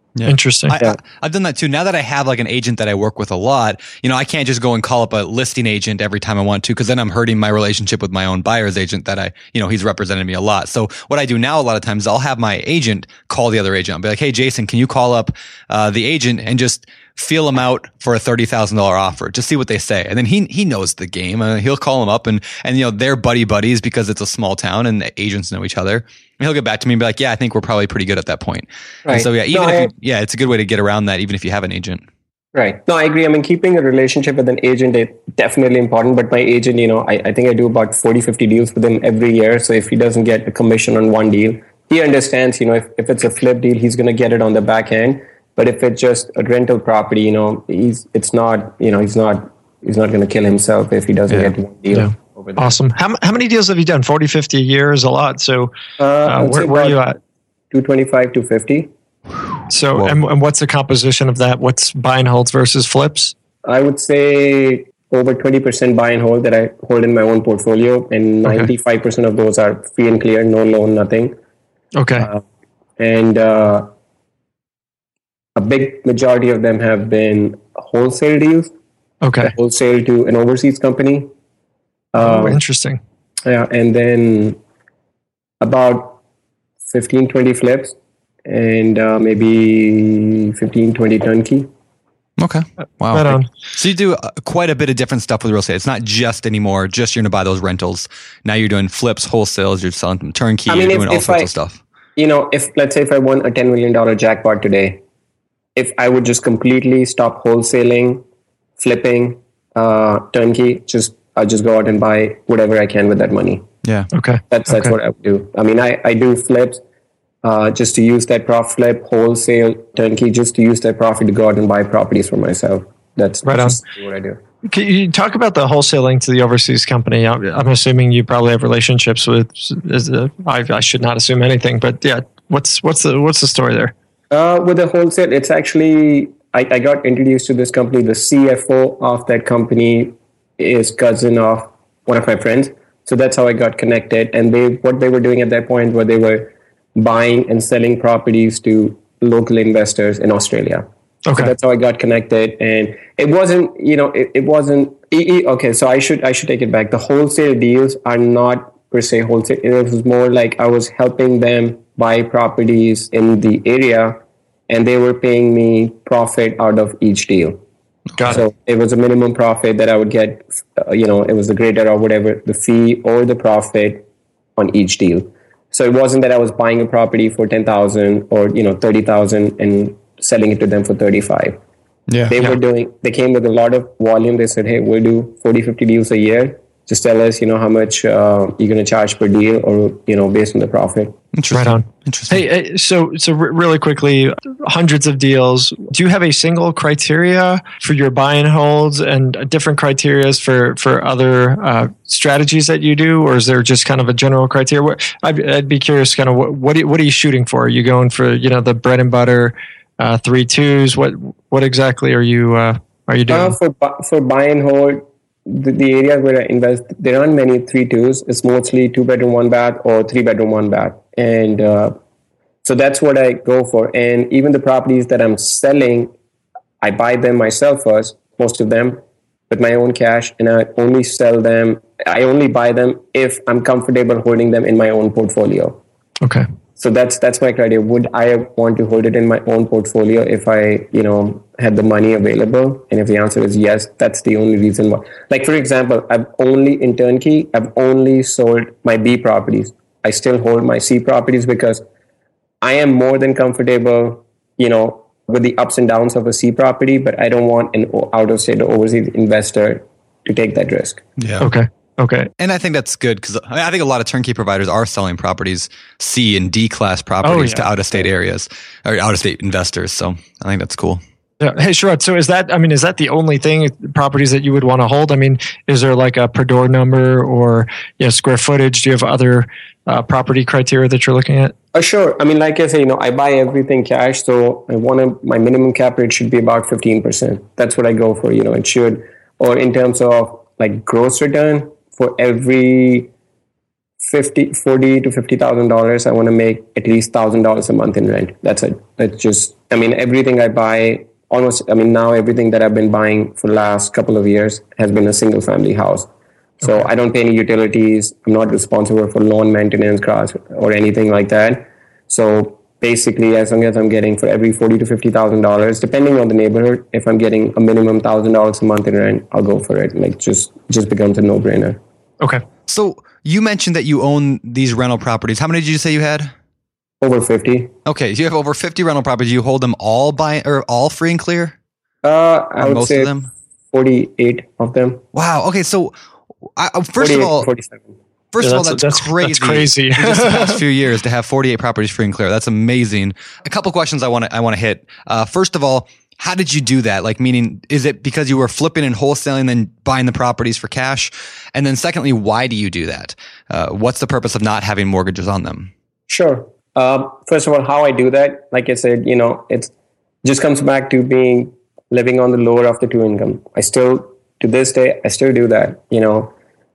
Yeah. Interesting. I, I, I've done that too. Now that I have like an agent that I work with a lot, you know, I can't just go and call up a listing agent every time I want to, because then I'm hurting my relationship with my own buyer's agent that I, you know, he's represented me a lot. So what I do now a lot of times, I'll have my agent call the other agent. I'll be like, hey, Jason, can you call up uh, the agent and just feel them out for a thirty thousand dollars offer, just see what they say. And then he he knows the game. Uh, he'll call them up and, and, you know, they're buddy buddies because it's a small town and the agents know each other. And he'll get back to me and be like, yeah, I think we're probably pretty good at that point. Right. And so, yeah, even no, if I, you, yeah, it's a good way to get around that, even if you have an agent. Right. No, I agree. I mean, keeping a relationship with an agent is definitely important. But my agent, you know, I, I think I do about forty, fifty deals with him every year. So if he doesn't get a commission on one deal, he understands, you know, if, if it's a flip deal, he's going to get it on the back end. But if it's just a rental property, you know, he's it's not, you know, he's not he's not going to kill himself if he doesn't yeah. get one deal. Yeah. Over there. Awesome. How, how many deals have you done? forty, fifty a year is a lot. So uh, uh, where, where are you at? two twenty-five, two fifty. So, and, and what's the composition of that? What's buy and holds versus flips? I would say over twenty percent buy and hold that I hold in my own portfolio, and Okay. ninety-five percent of those are free and clear, no loan, nothing. Okay. Uh, and uh, a big majority of them have been wholesale deals, Okay. wholesale to an overseas company. Oh, Uh, interesting. yeah, and then about fifteen, twenty flips, and uh, maybe fifteen, twenty turnkey. Okay. Wow. Right on. So you do uh, quite a bit of different stuff with real estate. It's not just anymore, just you're going to buy those rentals. Now you're doing flips, wholesales, you're selling them turnkey, I mean, you're if- doing all if sorts I- of stuff. You know, if let's say if I won a ten million dollars jackpot today, if I would just completely stop wholesaling, flipping, uh, turnkey, just I'll just go out and buy whatever I can with that money. Yeah. Okay. That's that's Okay. what I would do. I mean, I, I do flips uh, just to use that profit, flip, wholesale, turnkey, just to use that profit to go out and buy properties for myself. That's Right just on. what I do. Can you talk about the wholesaling to the overseas company? I'm, I'm assuming you probably have relationships with. Is a, I, I should not assume anything, but yeah, what's what's the what's the story there? Uh, with the wholesale, it's actually I, I got introduced to this company. The C F O of that company is cousin of one of my friends, so that's how I got connected. And they what they were doing at that point, where they were buying and selling properties to local investors in Australia. Okay. So that's how I got connected, and it wasn't, you know, it, it wasn't. Okay, so I should I should take it back. The wholesale deals are not per se wholesale. It was more like I was helping them buy properties in the area, and they were paying me profit out of each deal. Got so it. it was a minimum profit that I would get. Uh, you know, it was the grader or whatever, the fee or the profit on each deal. So it wasn't that I was buying a property for ten thousand or you know thirty thousand and selling it to them for thirty-five. Yeah. They Yeah. were doing, they came with a lot of volume. They said, hey, we'll do forty, fifty deals a year. Just tell us, you know, how much uh, you're going to charge per deal or, you know, based on the profit. Interesting. Right on. Interesting. Hey, hey, so so re- really quickly, hundreds of deals. Do you have a single criteria for your buy and holds and different criterias for for other uh, strategies that you do, or is there just kind of a general criteria? What, I'd, I'd be curious, kind of what what are, you, what are you shooting for? Are you going for you know the bread and butter uh, three twos? What what exactly are you uh, are you doing? Uh, for, bu- for buy and hold, the, the areas where I invest, there aren't many three twos. It's mostly two bedroom, one bath or three bedroom, one bath. And uh, so that's what I go for. And even the properties that I'm selling, I buy them myself first, most of them with my own cash. And I only sell them, I only buy them if I'm comfortable holding them in my own portfolio. Okay. So that's that's my criteria. Would I want to hold it in my own portfolio if I, you know, had the money available? And if the answer is yes, that's the only reason why. Like, for example, I've only, in turnkey, I've only sold my B properties. I still hold my C properties because I am more than comfortable, you know, with the ups and downs of a C property, but I don't want an out-of-state or overseas investor to take that risk. Yeah. Okay. Okay. And I think that's good because I, mean, I think a lot of turnkey providers are selling properties, C and D class properties Oh, yeah. to out of state areas or out of state investors. So I think that's cool. Yeah. Hey, Sharad. So is that, I mean, is that the only thing, properties that you would want to hold? I mean, is there like a per door number or you know, square footage? Do you have other uh, property criteria that you're looking at? Uh, sure. I mean, like I say, you know, I buy everything cash. So I want to, my minimum cap rate should be about fifteen percent. That's what I go for. You know, it should, or in terms of like gross return, for every fifty, forty to fifty thousand dollars, I want to make at least thousand dollars a month in rent. That's it. That's just, I mean, everything I buy, almost, I mean, now everything that I've been buying for the last couple of years has been a single family house. So okay. I don't pay any utilities. I'm not responsible for lawn maintenance, grass, or anything like that. So basically, as long as I'm getting for every forty to fifty thousand dollars, depending on the neighborhood, if I'm getting a minimum thousand dollars a month in rent, I'll go for it. Like just just becomes a no brainer. Okay. So you mentioned that you own these rental properties. How many did you say you had? Over fifty. Okay, so you have over fifty rental properties. You hold them all by or all free and clear? Uh, I would most say of them? forty-eight of them. Wow. Okay, so I, first of all, forty-seven. First yeah, of all, that's, that's, that's crazy. That's crazy. Just the past few years to have forty-eight properties free and clear. That's amazing. A couple questions I want to I want to hit. Uh, first of all, how did you do that? Like, meaning, is it because you were flipping and wholesaling, then buying the properties for cash? And then, secondly, why do you do that? Uh, what's the purpose of not having mortgages on them? Sure. Uh, first of all, how I do that, like I said, you know, it's just comes back to being living on the lower of the two income. I still, to this day, I still do that. You know.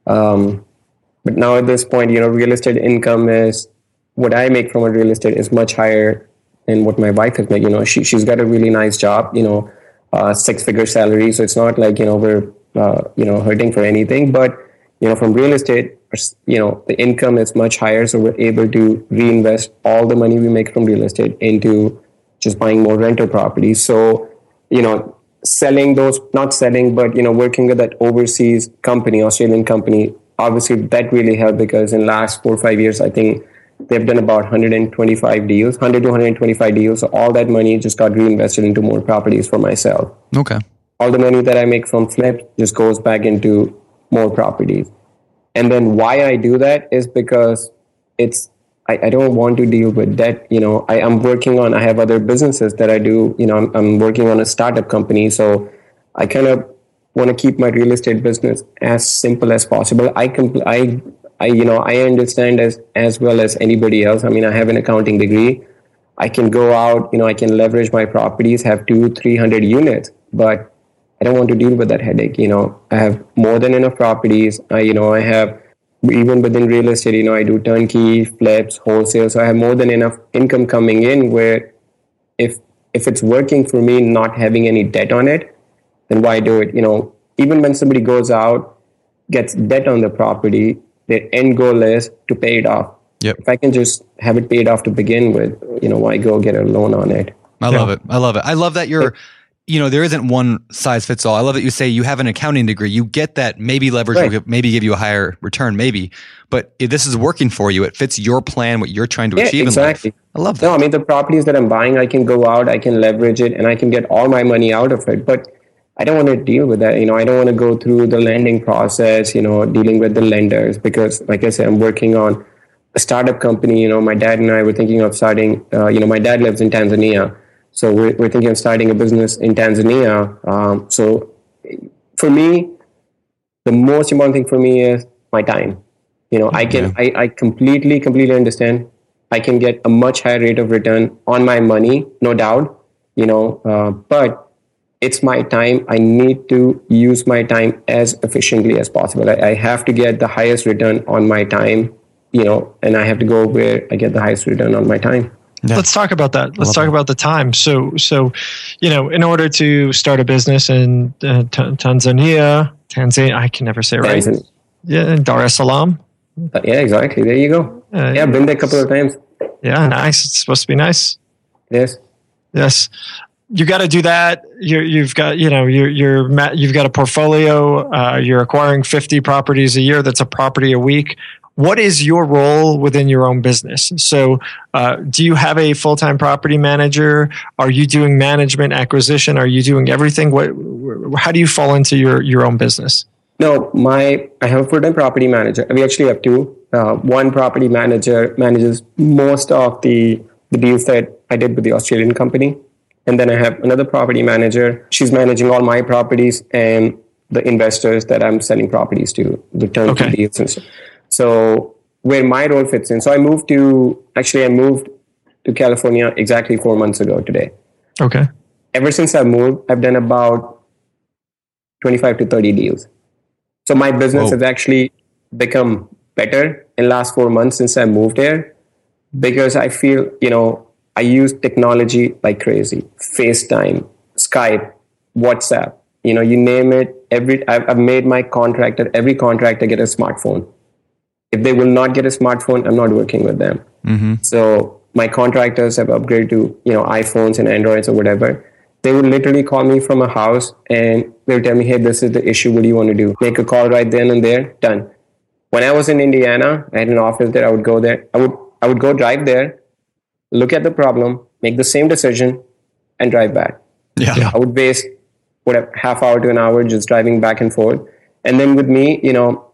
Um, But now at this point, you know, real estate income is what I make from a real estate is much higher than what my wife is making. You know, she, she's got a really nice job, you know, uh, six figure salary. So it's not like, you know, we're, uh, you know, hurting for anything. But, you know, from real estate, you know, the income is much higher. So we're able to reinvest all the money we make from real estate into just buying more rental properties. So, you know, selling those, not selling, but, you know, working with that overseas company, Australian company, obviously that really helped because in the last four or five years, I think they've done about one hundred twenty-five deals, one hundred to one hundred twenty-five deals. So all that money just got reinvested into more properties for myself. Okay. All the money that I make from flips just goes back into more properties. And then why I do that is because it's, I, I don't want to deal with debt. You know, I, I'm working on, I have other businesses that I do, you know, I'm, I'm working on a startup company. So I kind of want to keep my real estate business as simple as possible. I can, I, I, you know, I understand as, as well as anybody else. I mean, I have an accounting degree. I can go out, you know, I can leverage my properties, have two, three hundred units, but I don't want to deal with that headache. You know, I have more than enough properties. I, you know, I have, even within real estate, you know, I do turnkey, flips, wholesale. So I have more than enough income coming in where if, if it's working for me, not having any debt on it, then why do it? You know, even when somebody goes out, gets debt on the property, their end goal is to pay it off. Yep. If I can just have it paid off to begin with, you know, why go get a loan on it? I Yeah. love it. I love it. I love that you're, you know, there isn't one size fits all. I love that you say you have an accounting degree. You get that maybe leverage Right. will give- maybe give you a higher return, maybe. But if this is working for you, it fits your plan, what you're trying to Yeah, achieve exactly. in life. I love that. No, I mean, the properties that I'm buying, I can go out, I can leverage it, and I can get all my money out of it. But I don't want to deal with that. You know, I don't want to go through the lending process, you know, dealing with the lenders because, like I said, I'm working on a startup company. You know, my dad and I were thinking of starting, uh, you know, my dad lives in Tanzania. So we're, we're thinking of starting a business in Tanzania. Um, so for me, the most important thing for me is my time. You know, I can, I, I completely, completely understand. I can get a much higher rate of return on my money, no doubt, you know, uh, but it's my time. I need to use my time as efficiently as possible. I, I have to get the highest return on my time, you know, and I have to go where I get the highest return on my time. Yeah. Let's talk about that. Let's Love talk that. about the time. So, so, you know, in order to start a business in uh, T- Tanzania, Tanzania, I can never say it right. Tanzania. Yeah, in Dar es Salaam. Uh, Yeah, exactly. There you go. Uh, Yeah, I've been there a couple of times. Yeah, nice. It's supposed to be nice. Yes. Yes. You got to do that. You're, you've got, you know, you're, you're, ma- you've got a portfolio. Uh, you're acquiring fifty properties a year. That's a property a week. What is your role within your own business? So, uh, do you have a full-time property manager? Are you doing management acquisition? Are you doing everything? What, how do you fall into your, your own business? No, my I have a full-time property manager. We actually have two. Uh, one property manager manages most of the, the deals that I did with the Australian company. And then I have another property manager. She's managing all my properties and the investors that I'm selling properties to, the turnkey Okay. deals and stuff. So where my role fits in. So I moved to, actually I moved to California exactly four months ago today. Okay. Ever since I moved, I've done about twenty-five to thirty deals. So my business Whoa. has actually become better in last four months since I moved here, because I feel, you know, I use technology like crazy. FaceTime, Skype, WhatsApp, you know, you name it. Every I've, I've made my contractor, every contractor get a smartphone. If they will not get a smartphone, I'm not working with them. Mm-hmm. So my contractors have upgraded to, you know, iPhones and Androids or whatever. They would literally call me from a house and they would tell me, hey, this is the issue. What do you want to do? Make a call right then and there. Done. When I was in Indiana, I had an office there. I would go there. I would I would go drive there, look at the problem, make the same decision, and drive back. Yeah. I would waste whatever half hour to an hour just driving back and forth. And then with me, you know,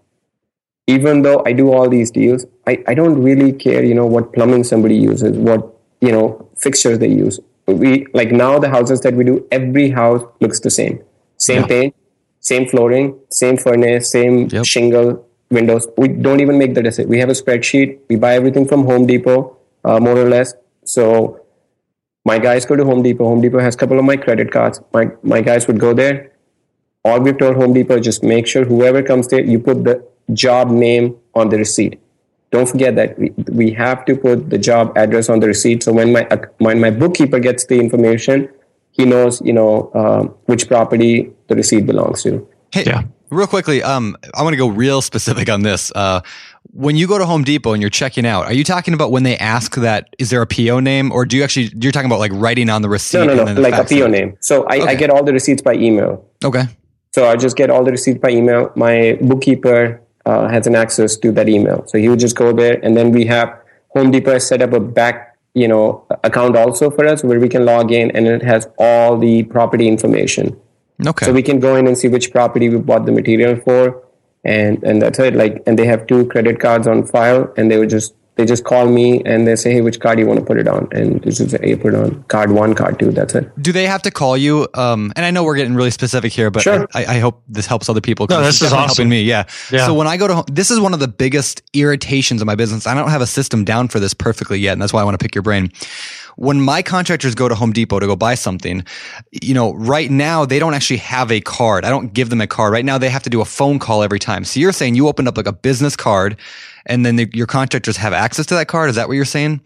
even though I do all these deals, I, I don't really care, you know, what plumbing somebody uses, what, you know, fixtures they use. We like now the houses that we do, every house looks the same. Same yeah. paint, same flooring, same furnace, same yep. shingle, windows. We don't even make the decision. We have a spreadsheet. We buy everything from Home Depot, uh, more or less. So my guys go to Home Depot. Home Depot has a couple of my credit cards. My my guys would go there. All we've told Home Depot, just make sure whoever comes there, you put the job name on the receipt. Don't forget that we, we have to put the job address on the receipt. So when my uh, when my bookkeeper gets the information, he knows, you know, um, which property the receipt belongs to. Hey, yeah. Real quickly, um, I want to go real specific on this. Uh, when you go to Home Depot and you're checking out, are you talking about when they ask that, is there a P O name, or do you actually, you're talking about like writing on the receipt? No, no, no, like a P O name. So I, okay. I get all the receipts by email. Okay. So I just get all the receipts by email. My bookkeeper uh, has an access to that email. So he would just go there, and then we have Home Depot has set up a back, you know, account also for us where we can log in, and it has all the property information. Okay. So we can go in and see which property we bought the material for, and and that's it. Like, and they have two credit cards on file, and they would just they just call me and they say, hey, which card do you want to put it on? And this is you put it on card one, card two. That's it. Do they have to call you? Um, and I know we're getting really specific here, but sure. I, I hope this helps other people. No, this is awesome. Helping me. Yeah. yeah. So when I go to home, this is one of the biggest irritations of my business. I don't have a system down for this perfectly yet, and that's why I want to pick your brain. When my contractors go to Home Depot to go buy something, you know, right now they don't actually have a card. I don't give them a card. Right now they have to do a phone call every time. So you're saying you opened up like a business card, and then the, your contractors have access to that card? Is that what you're saying?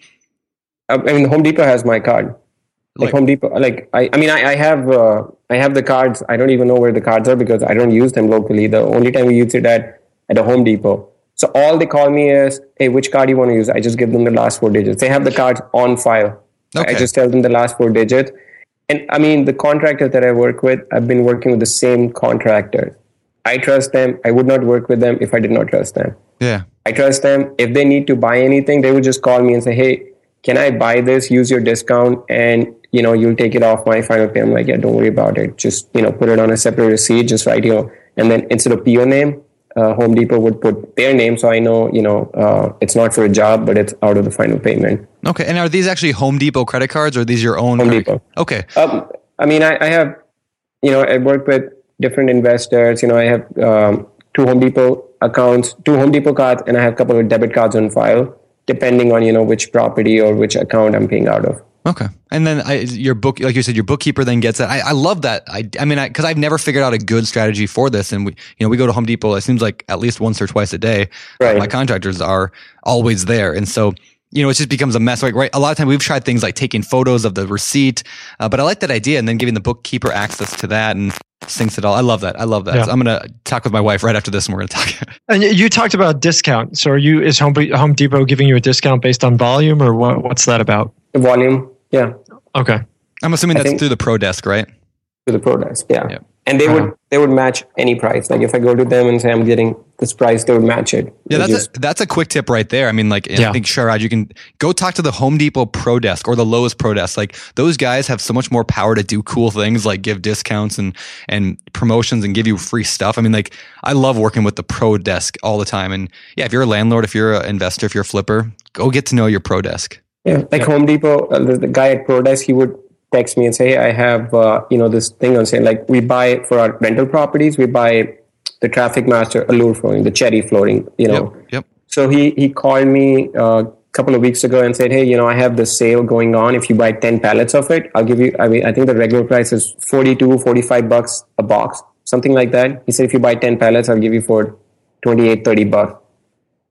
I mean, Home Depot has my card. Like, like Home Depot, like I, I mean, I, I have, uh, I have the cards. I don't even know where the cards are because I don't use them locally. The only time we use it at at a Home Depot. So all they call me is, hey, which card do you want to use? I just give them the last four digits. They have the cards on file. Okay. I just tell them the last four digits. And I mean, the contractors that I work with, I've been working with the same contractors. I trust them. I would not work with them if I did not trust them. Yeah. I trust them. If they need to buy anything, they would just call me and say, hey, can I buy this? Use your discount and, you know, you'll take it off my final pay. I'm like, yeah, don't worry about it. Just, you know, put it on a separate receipt, just write, you know, and then instead of P O name, Uh, Home Depot would put their name, so I know, you know, uh, it's not for a job, but it's out of the final payment. Okay, and are these actually Home Depot credit cards, or are these your own? Home credit? Depot. Okay. Um, I mean, I, I have, you know, I work with different investors. You know, I have um, two Home Depot accounts, two Home Depot cards, and I have a couple of debit cards on file, depending on, you know, which property or which account I'm paying out of. Okay. And then I, your book, like you said, your bookkeeper then gets it. I, I love that. I, I mean, I, cause I've never figured out a good strategy for this. And we, you know, we go to Home Depot, it seems like at least once or twice a day. Right. My contractors are always there. And so, you know, it just becomes a mess. Like, right. A lot of times we've tried things like taking photos of the receipt, uh, but I like that idea. And then giving the bookkeeper access to that and syncs it all. I love that. I love that. Yeah. So I'm going to talk with my wife right after this and we're going to talk. And you talked about discount. So are you, is Home, Home Depot giving you a discount based on volume, or what, what's that about? The volume. Yeah. Okay. I'm assuming that's through the Pro Desk, right? Through the Pro Desk, yeah. Yep. And they uh-huh. would they would match any price. Like if I go to them and say I'm getting this price, they would match it. Yeah, that's just, a, that's a quick tip right there. I mean, like, yeah. I think, Sharad, you can go talk to the Home Depot Pro Desk or the Lowe's Pro Desk. Like, those guys have so much more power to do cool things like give discounts and, and promotions and give you free stuff. I mean, like, I love working with the Pro Desk all the time. And yeah, if you're a landlord, if you're an investor, if you're a flipper, go get to know your Pro Desk. Yeah, like yeah. Home Depot, uh, the, the guy at Pro Desk, he would text me and say, hey, I have, uh, you know, this thing on sale. Like we buy for our rental properties, we buy the Traffic Master Allure flooring, the cherry flooring, you know. Yep. yep. So he, he called me uh, a couple of weeks ago and said, hey, you know, I have this sale going on. If you buy ten pallets of it, I'll give you, I mean, I think the regular price is forty-two, forty-five bucks a box, something like that. He said, if you buy ten pallets, I'll give you for twenty-eight, thirty bucks.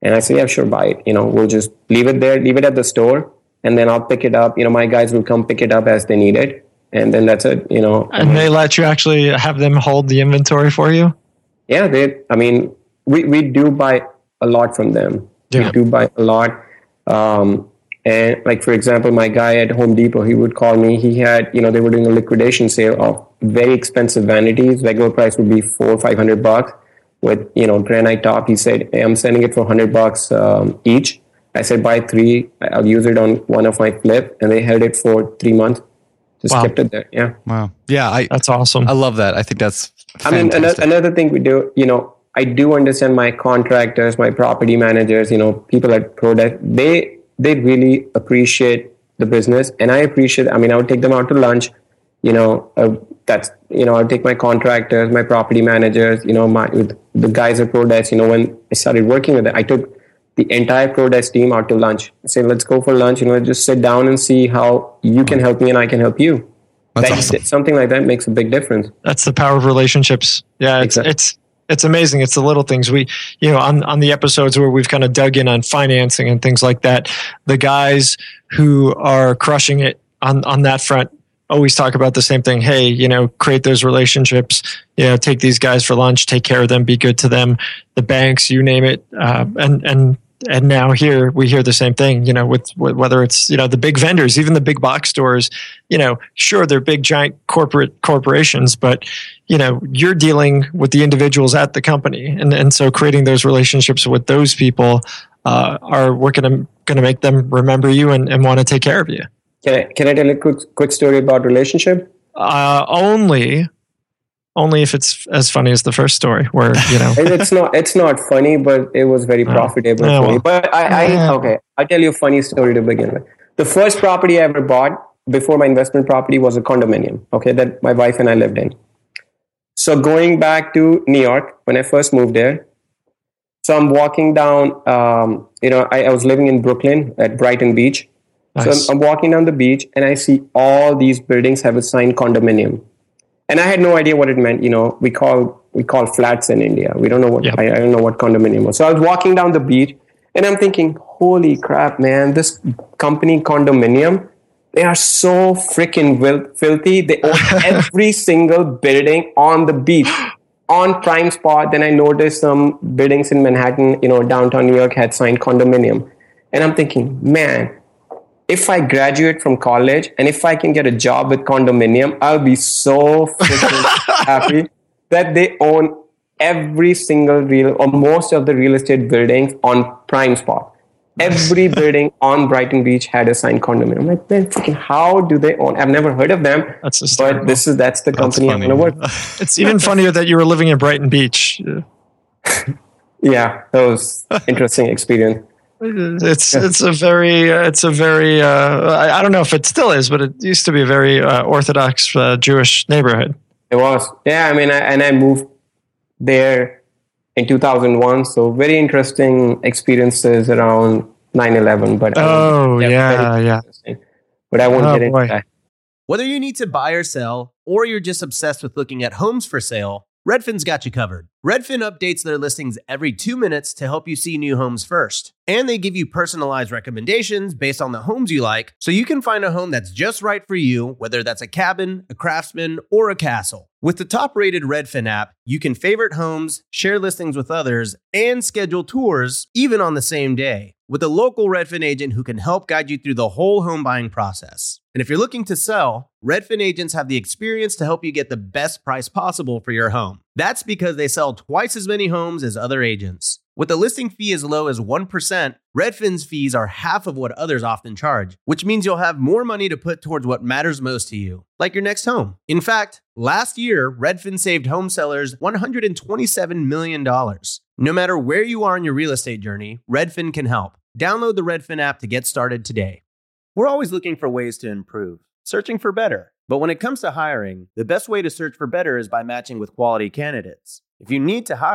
And I said, yeah, sure, buy it. You know, we'll just leave it there, leave it at the store, and then I'll pick it up. You know, my guys will come pick it up as they need it. And then that's it, you know. And they let you actually have them hold the inventory for you? Yeah, they, I mean, we, we do buy a lot from them. Yeah. We do buy a lot. Um, and like, for example, my guy at Home Depot, he would call me. He had, you know, they were doing a liquidation sale of very expensive vanities. Regular price would be four or five hundred bucks with, you know, granite top. He said, hey, I'm selling it for hundred bucks um, each. I said, buy three. I'll use it on one of my flip. And they held it for three months. Just Wow. kept it there. Yeah. Wow. Yeah. I, That's awesome. I love that. I think that's I mean, another, fantastic. another thing we do, you know, I do understand my contractors, my property managers, you know, people at Product, they, they really appreciate the business. And I appreciate, I mean, I would take them out to lunch, you know, uh, that's, you know, I would take my contractors, my property managers, you know, my, with the guys at Prodesk, you know, when I started working with it, I took the entire Prodesk team out to lunch. I said, let's go for lunch, you know, just sit down and see how you can help me and I can help you. That's That- awesome. Something like that makes a big difference. That's the power of relationships. Yeah, it's Exactly. it's it's amazing. It's the little things we, you know, on on the episodes where we've kind of dug in on financing and things like that. The guys who are crushing it on on that front always talk about the same thing. Hey, you know, create those relationships. You know, take these guys for lunch, take care of them, be good to them. The banks, you name it, uh, and and. And now here we hear the same thing, you know, with, with whether it's, you know, the big vendors, even the big box stores, you know, sure, they're big, giant corporate corporations, but, you know, you're dealing with the individuals at the company. And, and so creating those relationships with those people uh, are, we're going to going to make them remember you and, and want to take care of you. Can I, can I tell a quick, quick story about relationship? Uh, only, only if it's as funny as the first story where, you know. It's not, it's not funny, but it was very profitable Oh, for me. well. But I, I, okay, I'll tell you a funny story to begin with. The first property I ever bought before my investment property was a condominium, okay, that my wife and I lived in. So going back to New York, when I first moved there, so I'm walking down, um, you know, I, I was living in Brooklyn at Brighton Beach. Nice. So I'm, I'm walking down the beach and I see all these buildings have a sign condominium. And I had no idea what it meant. You know, we call we call flats in India. We don't know what Yep. I, I don't know what condominium was. So I was walking down the beach, and I'm thinking, "Holy crap, man! This company condominium, they are so freaking wil- filthy. They own every single building on the beach, on prime spot." Then I noticed some buildings in Manhattan, you know, downtown New York, had signed condominium, and I'm thinking, man. If I graduate from college and if I can get a job with condominium, I'll be so freaking happy that they own every single real or most of the real estate buildings on prime spot. Every building on Brighton Beach had a signed condominium. I'm like, man, freaking how do they own? I've never heard of them, That's just but this is that's the company I'm funny. going to work. It's even funnier that you were living in Brighton Beach. Yeah, that was interesting experience. It's it's a very uh, it's a very uh, I, I don't know if it still is, but it used to be a very uh, Orthodox uh, Jewish neighborhood. It was, yeah. I mean, I, and I moved there in two thousand one. So very interesting experiences around nine eleven. But I Oh won't- yeah, very yeah. interesting. But I won't Oh, get into boy. that. Whether you need to buy or sell, or you're just obsessed with looking at homes for sale, Redfin's got you covered. Redfin updates their listings every two minutes to help you see new homes first. And they give you personalized recommendations based on the homes you like, so you can find a home that's just right for you, whether that's a cabin, a craftsman, or a castle. With the top-rated Redfin app, you can favorite homes, share listings with others, and schedule tours even on the same day, with a local Redfin agent who can help guide you through the whole home buying process. And if you're looking to sell, Redfin agents have the experience to help you get the best price possible for your home. That's because they sell twice as many homes as other agents. With a listing fee as low as one percent, Redfin's fees are half of what others often charge, which means you'll have more money to put towards what matters most to you, like your next home. In fact, last year, Redfin saved home sellers one hundred twenty-seven million dollars. No matter where you are in your real estate journey, Redfin can help. Download the Redfin app to get started today. We're always looking for ways to improve, searching for better. But when it comes to hiring, the best way to search for better is by matching with quality candidates. If you need to hire,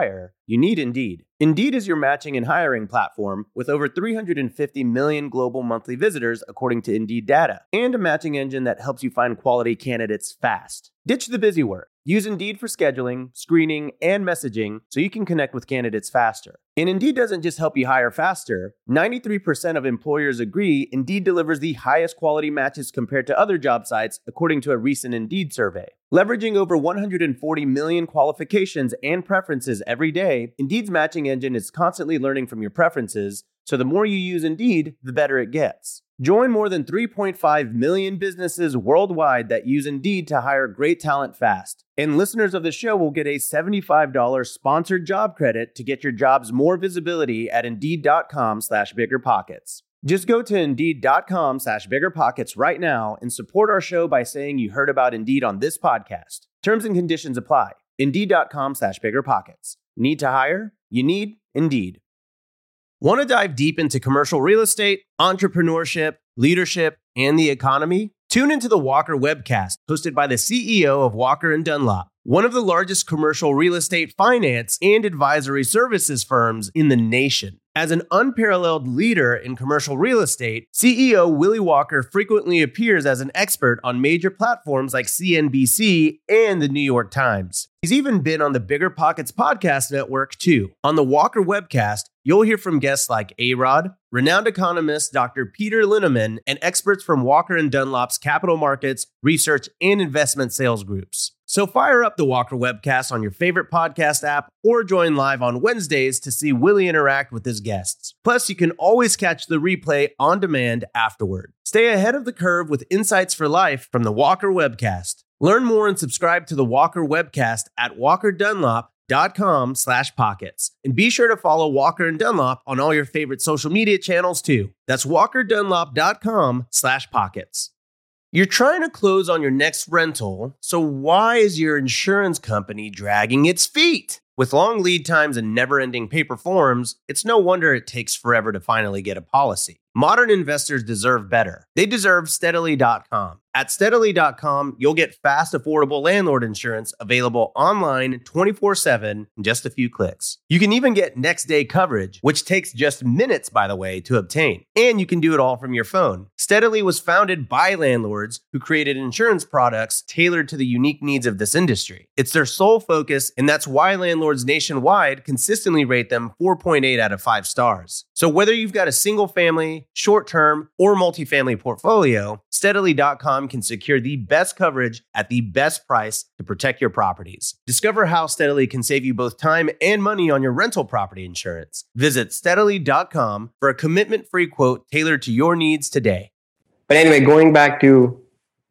you need Indeed. Indeed is your matching and hiring platform with over three hundred fifty million global monthly visitors, according to Indeed data, and a matching engine that helps you find quality candidates fast. Ditch the busy work. Use Indeed for scheduling, screening, and messaging so you can connect with candidates faster. And Indeed doesn't just help you hire faster. ninety-three percent of employers agree Indeed delivers the highest quality matches compared to other job sites, according to a recent Indeed survey. Leveraging over one hundred forty million qualifications and preferences every day, Indeed's matching engine is constantly learning from your preferences, so the more you use Indeed, the better it gets. Join more than three point five million businesses worldwide that use Indeed to hire great talent fast. And listeners of the show will get a seventy-five dollars sponsored job credit to get your jobs more visibility at Indeed.com slash BiggerPockets. Just go to Indeed.com slash BiggerPockets right now and support our show by saying you heard about Indeed on this podcast. Terms and conditions apply. Indeed.com slash BiggerPockets. Need to hire? You need Indeed. Want to dive deep into commercial real estate, entrepreneurship, leadership, and the economy? Tune into the Walker Webcast, hosted by the C E O of Walker and Dunlop, one of the largest commercial real estate finance and advisory services firms in the nation. As an unparalleled leader in commercial real estate, C E O Willie Walker frequently appears as an expert on major platforms like C N B C and the New York Times. He's even been on the BiggerPockets podcast network too. On the Walker Webcast, you'll hear from guests like A-Rod, renowned economist Doctor Peter Linneman, and experts from Walker and Dunlop's capital markets, research, and investment sales groups. So fire up the Walker Webcast on your favorite podcast app or join live on Wednesdays to see Willie interact with his guests. Plus, you can always catch the replay on demand afterward. Stay ahead of the curve with insights for life from the Walker Webcast. Learn more and subscribe to the Walker Webcast at walkerdunlop.com slash pockets. And be sure to follow Walker and Dunlop on all your favorite social media channels too. That's walkerdunlop.com slash pockets. You're trying to close on your next rental, so why is your insurance company dragging its feet? With long lead times and never-ending paper forms, it's no wonder it takes forever to finally get a policy. Modern investors deserve better. They deserve Steadily dot com. At Steadily dot com, you'll get fast, affordable landlord insurance available online twenty-four seven in just a few clicks. You can even get next-day coverage, which takes just minutes, by the way, to obtain. And you can do it all from your phone. Steadily was founded by landlords who created insurance products tailored to the unique needs of this industry. It's their sole focus, and that's why landlords nationwide consistently rate them four point eight out of five stars. So whether you've got a single-family, short-term, or multifamily portfolio, Steadily dot com can secure the best coverage at the best price to protect your properties. Discover how Steadily can save you both time and money on your rental property insurance. Visit Steadily dot com for a commitment-free quote tailored to your needs today. But anyway, going back to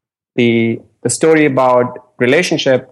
the, the story about relationship.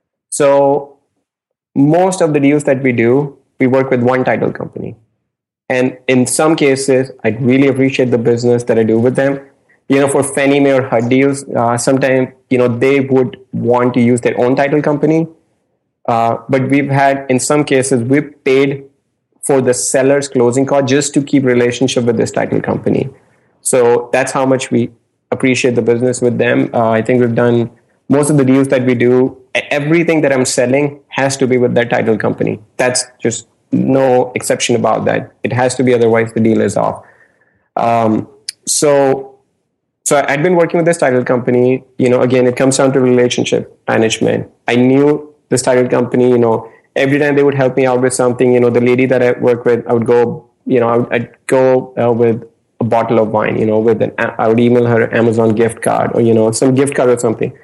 So most of the deals that we do, we work with one title company. And in some cases, I really appreciate the business that I do with them. You know, for Fannie Mae or H U D deals, uh, sometimes, you know, they would want to use their own title company. Uh, but we've had, in some cases, we've paid for the seller's closing cost just to keep relationship with this title company. So that's how much we appreciate the business with them. Uh, I think we've done most of the deals that we do. Everything that I'm selling has to be with that title company. That's just no exception about that. It has to be, otherwise the deal is off. Um, so, so I'd been working with this title company. You know, again, it comes down to relationship management. I knew this title company, you know, every time they would help me out with something, you know, the lady that I work with, I would go, you know, I would, I'd go uh, with a bottle of wine, you know, with an, I would email her Amazon gift card or, you know, some gift card or something.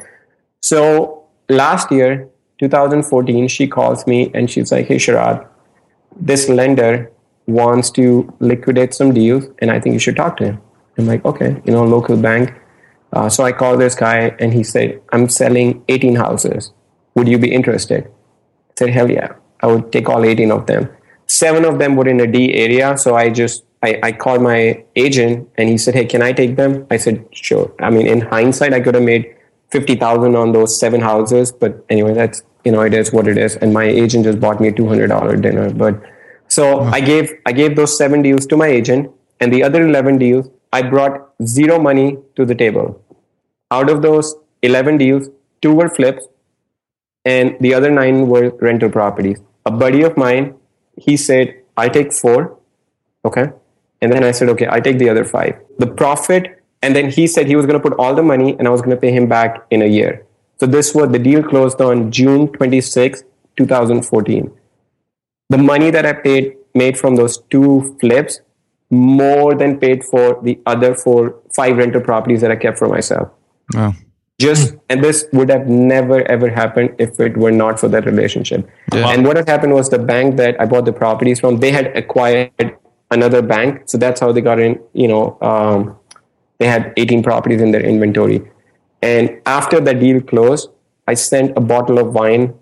So last year, two thousand fourteen, she calls me and she's like, hey, Sharad, this lender wants to liquidate some deals and I think you should talk to him. I'm like, okay, you know, local bank. Uh, so I called this guy and he said, I'm selling eighteen houses. Would you be interested? I said, hell yeah, I would take all eighteen of them. Seven of them were in a D area. So I just, I, I called my agent and he said, hey, can I take them? I said, sure. I mean, in hindsight, I could have made fifty thousand on those seven houses. But anyway, that's, you know, it is what it is. And my agent just bought me a two hundred dollars dinner. But so I gave, I gave those seven deals to my agent, and the other eleven deals, I brought zero money to the table. Out of those eleven deals, two were flips and the other nine were rental properties. A buddy of mine he said, I'll take four. Okay. And then I said, okay, I'll take the other five. The profit, and then he said he was going to put all the money and I was going to pay him back in a year. So this was, the deal closed on June twenty-sixth, twenty fourteen. The money that I paid, made from those two flips, more than paid for the other four, five rental properties that I kept for myself. Wow. Just, and this would have never ever happened if it were not for that relationship. Yeah. And what had happened was the bank that I bought the properties from, they had acquired another bank. So that's how they got in, you know, um, they had eighteen properties in their inventory. And after the deal closed, I sent a bottle of wine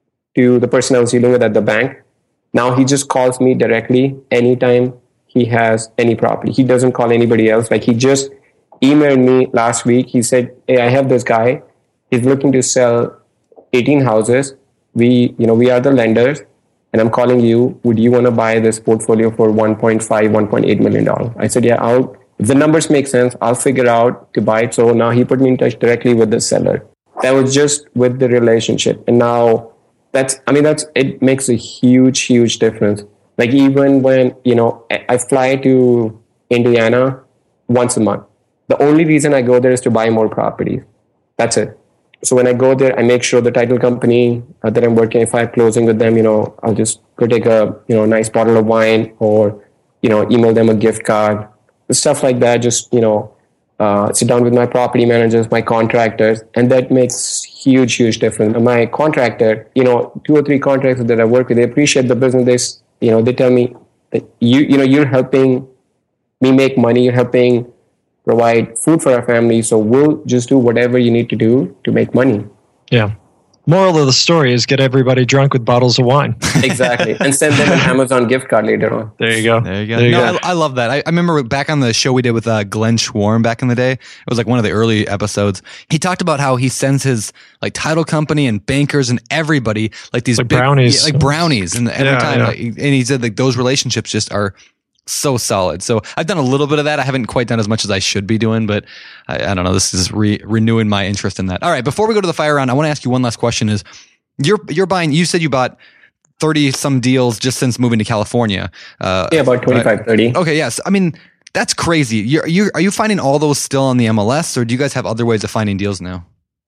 to the person I was dealing with at the bank. Now he just calls me directly anytime he has any property. He doesn't call anybody else. Like he just emailed me last week. He said, hey, I have this guy. He's looking to sell eighteen houses. We, you know, we are the lenders and I'm calling you. Would you want to buy this portfolio for one point five, one point eight million dollars? I said, yeah, I'll, if the numbers make sense, I'll figure out to buy it. So now he put me in touch directly with the seller. That was just with the relationship. And now that's, I mean, that's, it makes a huge, huge difference. Like even when, you know, I fly to Indiana once a month. The only reason I go there is to buy more properties. That's it. So when I go there, I make sure the title company uh, that I'm working, if I'm closing with them, you know, I'll just go take a, you know, nice bottle of wine or, you know, email them a gift card, stuff like that. Just, you know, uh, sit down with my property managers, my contractors, and that makes huge, huge difference. My contractor, you know, two or three contractors that I work with, they appreciate the business. They, you know, they tell me that you, you know, you're helping me make money. You're helping provide food for our family. So we'll just do whatever you need to do to make money. Yeah. Moral of the story is get everybody drunk with bottles of wine. Exactly. And send them an Amazon gift card later on. There you go. There you go. There you no, go. I, I love that. I, I remember back on the show we did with uh, Glenn Schwarm back in the day. It was like one of the early episodes. He talked about how he sends his like title company and bankers and everybody like these Like big, brownies. yeah, like brownies, and every Yeah, time. yeah. Like, and he said like those relationships just are so solid. So I've done a little bit of that. I haven't quite done as much as I should be doing, but I, I don't know. This is re- renewing my interest in that. All right. Before we go to the fire round, I want to ask you one last question. Is you're you're buying? You said you bought thirty some deals just since moving to California. Uh, Yeah, about twenty-five, thirty. Okay, yes. I mean, that's crazy. You're, you are you finding all those still on the M L S, or do you guys have other ways of finding deals now?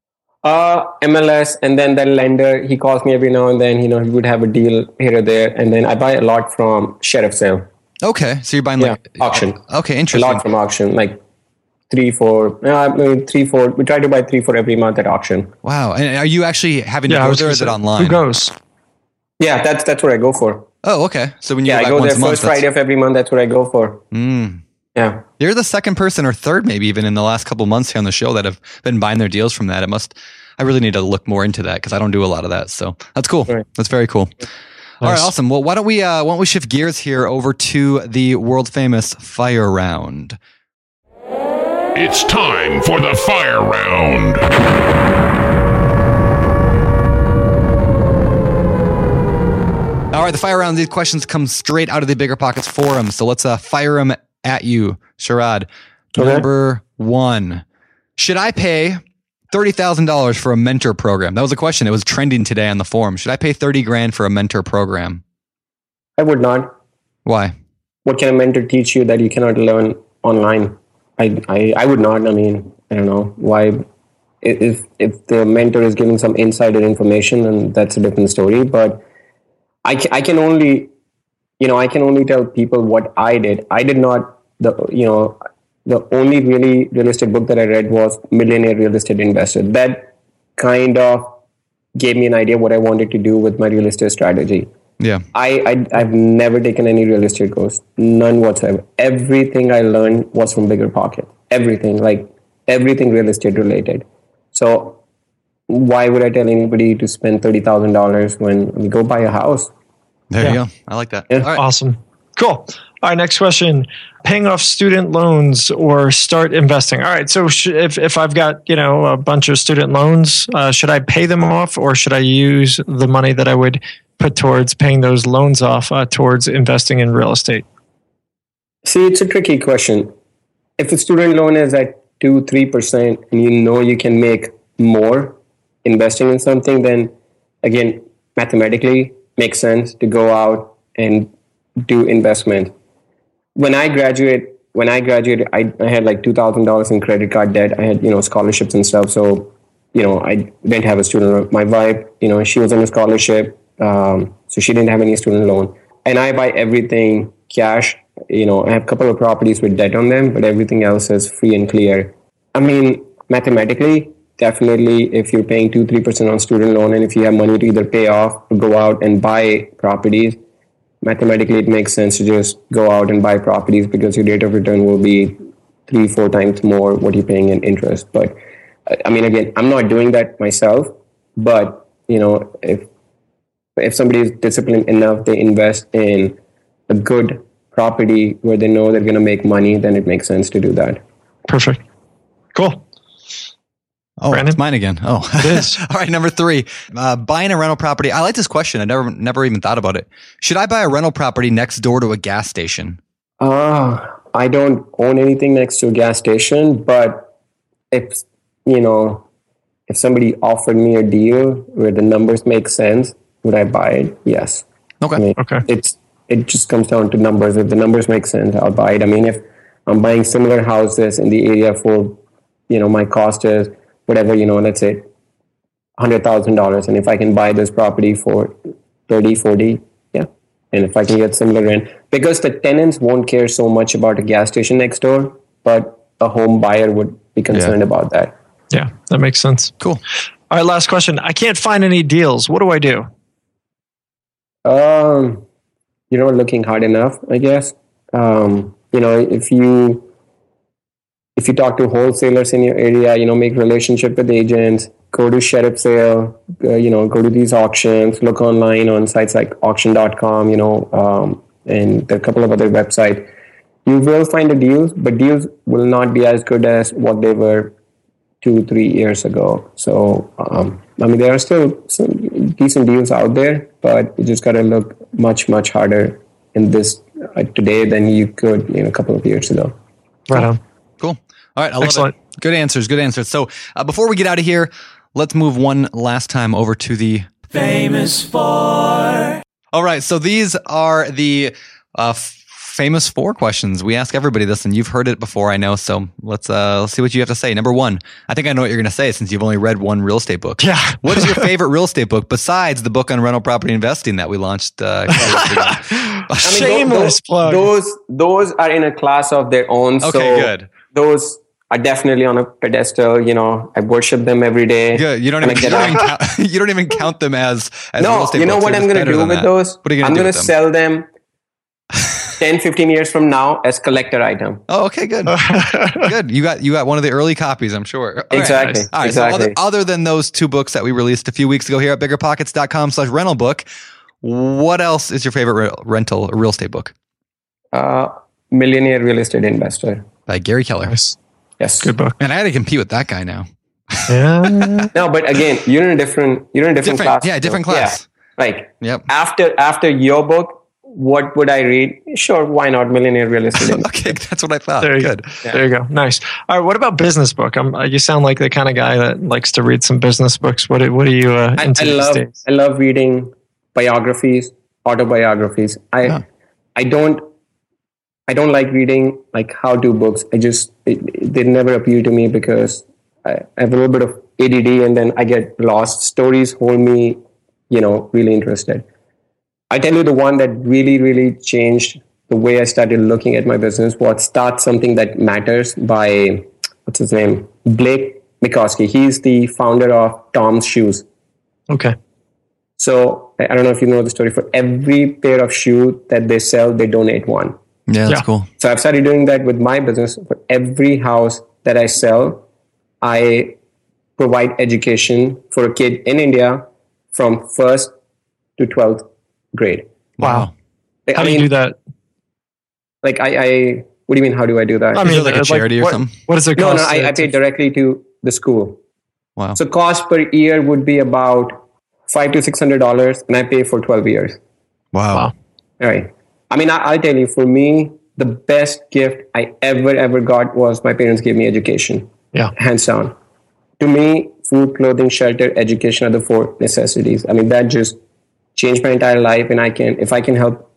Uh, M L S, and then the lender, he calls me every now and then. You know, he would have a deal here or there, and then I buy a lot from sheriff sale. Okay, so you're buying Yeah, like auction. Okay, A interesting. lot from auction, like three, four, uh, maybe three, four. We try to buy three, four every month at auction. Wow, and are you actually having to Yeah, I go was there, or gonna is it say, online? Who goes? Yeah, that's that's what I go for. Oh, okay. So when you Yeah, go I back go once there a month, first that's- Friday of every month. That's what I go for. Mm. Yeah. You're the second person or third, maybe even in the last couple months here on the show that have been buying their deals from that. It must. I really need to look more into that because I don't do a lot of that. So that's cool. Right. That's very cool. All right, Nice. awesome. Well, why don't we uh, why don't we shift gears here over to the world famous fire round? It's time for the fire round. All right, the fire round. These questions come straight out of the Bigger Pockets forum. So let's uh, fire them at you, Sharad. Okay. Number one: should I pay thirty thousand dollars for a mentor program? That was a question. It was trending today on the forum. Should I pay thirty grand for a mentor program? I would not. Why? What can a mentor teach you that you cannot learn online? I, I, I would not. I mean, I don't know why. If if the mentor is giving some insider information, then that's a different story. But I can, I can only, you know, I can only tell people what I did. I did not. The you know, the only really real estate book that I read was Millionaire Real Estate Investor. That kind of gave me an idea what I wanted to do with my real estate strategy. Yeah. I, I I've never taken any real estate course, none whatsoever. Everything I learned was from Bigger Pocket. Everything, like everything real estate related. So why would I tell anybody to spend thirty thousand dollars when we go buy a house? There Yeah. you go. I like that. Yeah. All right. Awesome. Cool. All right, next question. Paying off student loans or start investing. All right, so sh- if, if I've got, you know, a bunch of student loans, uh, should I pay them off or should I use the money that I would put towards paying those loans off uh, towards investing in real estate? See, it's a tricky question. If a student loan is at two, three percent and you know you can make more investing in something, then again, mathematically makes sense to go out, and do investment. When I graduate, when I graduated, I, I had like two thousand dollars in credit card debt. I had, you know, scholarships and stuff. So, you know, I didn't have a student loan. My wife, you know, she was on a scholarship. Um, so she didn't have any student loan. And I buy everything cash. You know, I have a couple of properties with debt on them, but everything else is free and clear. I mean, mathematically, definitely, if you're paying two, three percent on student loan, and if you have money to either pay off or go out and buy properties, mathematically, it makes sense to just go out and buy properties because your rate of return will be three, four times more what you're paying in interest. But I mean, again, I'm not doing that myself, but you know, if if somebody is disciplined enough, they invest in a good property where they know they're going to make money, then it makes sense to do that. Perfect. Cool. Oh, Brandon? It's mine again. Oh, it is. All right, number three, uh, buying a rental property. I like this question. I never, never even thought about it. Should I buy a rental property next door to a gas station? Uh, I don't own anything next to a gas station, but if, you know, if somebody offered me a deal where the numbers make sense, would I buy it? Yes. Okay. I mean, Okay. It's, it just comes down to numbers. If the numbers make sense, I'll buy it. I mean, if I'm buying similar houses in the area for, you know, my cost is whatever, you know, let's say one hundred thousand dollars. And if I can buy this property for thirty, forty, yeah. And if I can get similar rent, because the tenants won't care so much about a gas station next door, but a home buyer would be concerned Yeah. about that. Yeah, that makes sense. Cool. All right, last question. I can't find any deals. What do I do? Um, you're not looking hard enough, I guess. Um, you know, if you if you talk to wholesalers in your area, you know, make relationship with agents, go to sheriff sale, uh, you know, go to these auctions, look online on sites like auction dot com, you know, um, and there are a couple of other websites. You will find the deals, but deals will not be as good as what they were two, three years ago. So, um, I mean, there are still some decent deals out there, but you just got to look much, much harder in this uh, today than you could, you know, a couple of years ago. Right on. Cool. All right. I love Excellent. it. Good answers. Good answers. So uh, before we get out of here, let's move one last time over to the famous four. All right. So these are the uh, f- famous four questions. We ask everybody this, and you've heard it before, I know. So let's uh, let's see what you have to say. Number one, I think I know what you're going to say since you've only read one real estate book. Yeah. What is your favorite real estate book besides the book on rental property investing that we launched? Uh, a couple weeks ago? I mean, Shameless those, plug. Those those are in a class of their own. Okay, so good. Those are definitely on a pedestal. You know, I worship them every day. Good. You don't And even, I you get don't even, up. count, you don't even count them as, as real No, estate you know books. what They're I'm just going to better do than with that. those? What are you I'm going to do going to with them? sell them ten, fifteen years from now as collector item. Oh, okay, good. Good. You got you got one of the early copies, I'm sure. All right. Exactly. All right. Exactly. So other, other than those two books that we released a few weeks ago here at biggerpockets.com slash rental book, what else is your favorite re- rental real estate book? Uh, Millionaire Real Estate Investor. By Gary Keller. Nice. Yes. Good book. And I had to compete with that guy now. Yeah. No, but again, you're in a different, you're in a different, Different, class. yeah, different class. Yeah. Like Yep. after after your book, what would I read? Sure, why not? Millionaire Real Estate Investor. Okay, that's what I thought. There you Good. go. There you go. Nice. All right. What about business book? I'm, uh, you sound like the kind of guy that likes to read some business books. What are- What are you uh, I, into I these love days? I love reading biographies, autobiographies. I Yeah. I don't I don't like reading like how-to books. I just it, it, they never appeal to me because I, I have a little bit of A D D and then I get lost. Stories hold me, you know, really interested. I tell you the one that really, really changed the way I started looking at my business was Start Something That Matters by, what's his name? Blake Mycoskie. He's the founder of Tom's Shoes. Okay. So I I don't know if you know the story. For every pair of shoes that they sell, they donate one. Yeah, that's Yeah. cool. So I've started doing that with my business. For every house that I sell, I provide education for a kid in India from first to twelfth grade. Wow. I How do mean, you do that? like I, I, what do you mean? How do I do that? I Is mean, it like a uh, charity or what, something? What does it no, cost? no, I, to- I pay to- directly to the school. Wow. So cost per year would be about five to six hundred dollars, and I pay for twelve years. Wow. Wow. All right. I mean, I, I'll tell you, for me, the best gift I ever, ever got was my parents gave me education. Yeah. Hands down. To me, food, clothing, shelter, education are the four necessities. I mean, that just changed my entire life. And I can, if I can help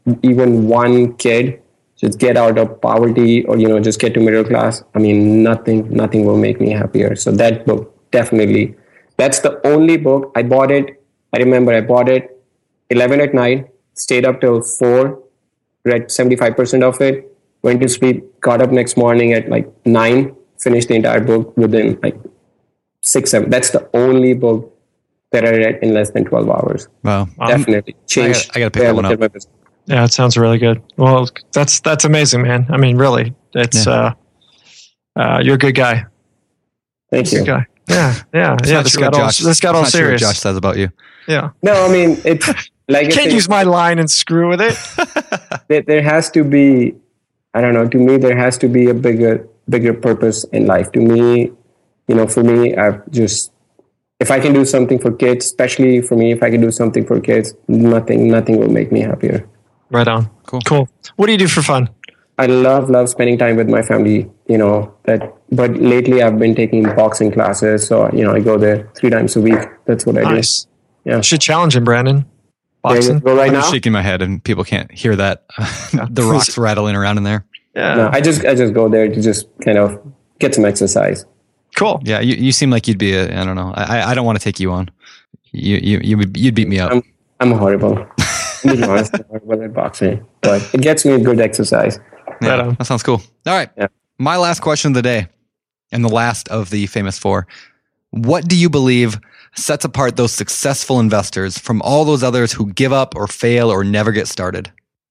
even one kid just get out of poverty or, you know, just get to middle class, I mean, nothing, nothing will make me happier. So that book, definitely. That's the only book. I bought it. I remember I bought it eleven at night, stayed up till four, read seventy-five percent of it, went to sleep, got up next morning at like nine, finished the entire book within like six, seven. That's the only book that I read in less than twelve hours. Wow. Definitely. Changed. I got to pick that one up. Yeah, it sounds really good. Well, that's that's amazing, man. I mean, really, it's yeah. uh, uh, you're a good guy. Thank you. Good guy. Yeah, yeah, It's yeah. not This true got what all Josh- this got it's all not true what serious. Josh says about you. Yeah. No, I mean, it's like I Can't said, use my line and screw with it. there, there has to be, I don't know, to me, there has to be a bigger, bigger purpose in life. To me, you know, for me, I've just, if I can do something for kids, especially for me, if I can do something for kids, nothing, nothing will make me happier. Right on. Cool. Cool. What do you do for fun? I love, love spending time with my family, you know, that, but lately I've been taking boxing classes. So, you know, I go there three times a week. That's what I Nice. do. Yeah. Should challenge him, Brandon. There you Boxing. go right I'm now. just shaking my head and people can't hear that. The rocks rattling around in there. Yeah. No, I just, I just go there to just kind of get some exercise. Cool. Yeah, you, you seem like you'd be a, I don't know. I, I don't want to take you on. You, you, you would, you'd beat me up. I'm, I'm horrible. I'm being honest, I'm horrible at boxing, but it gets me a good exercise. Yeah, Right on. that sounds cool. All right. Yeah. My last question of the day and the last of the famous four. What do you believe sets apart those successful investors from all those others who give up or fail or never get started?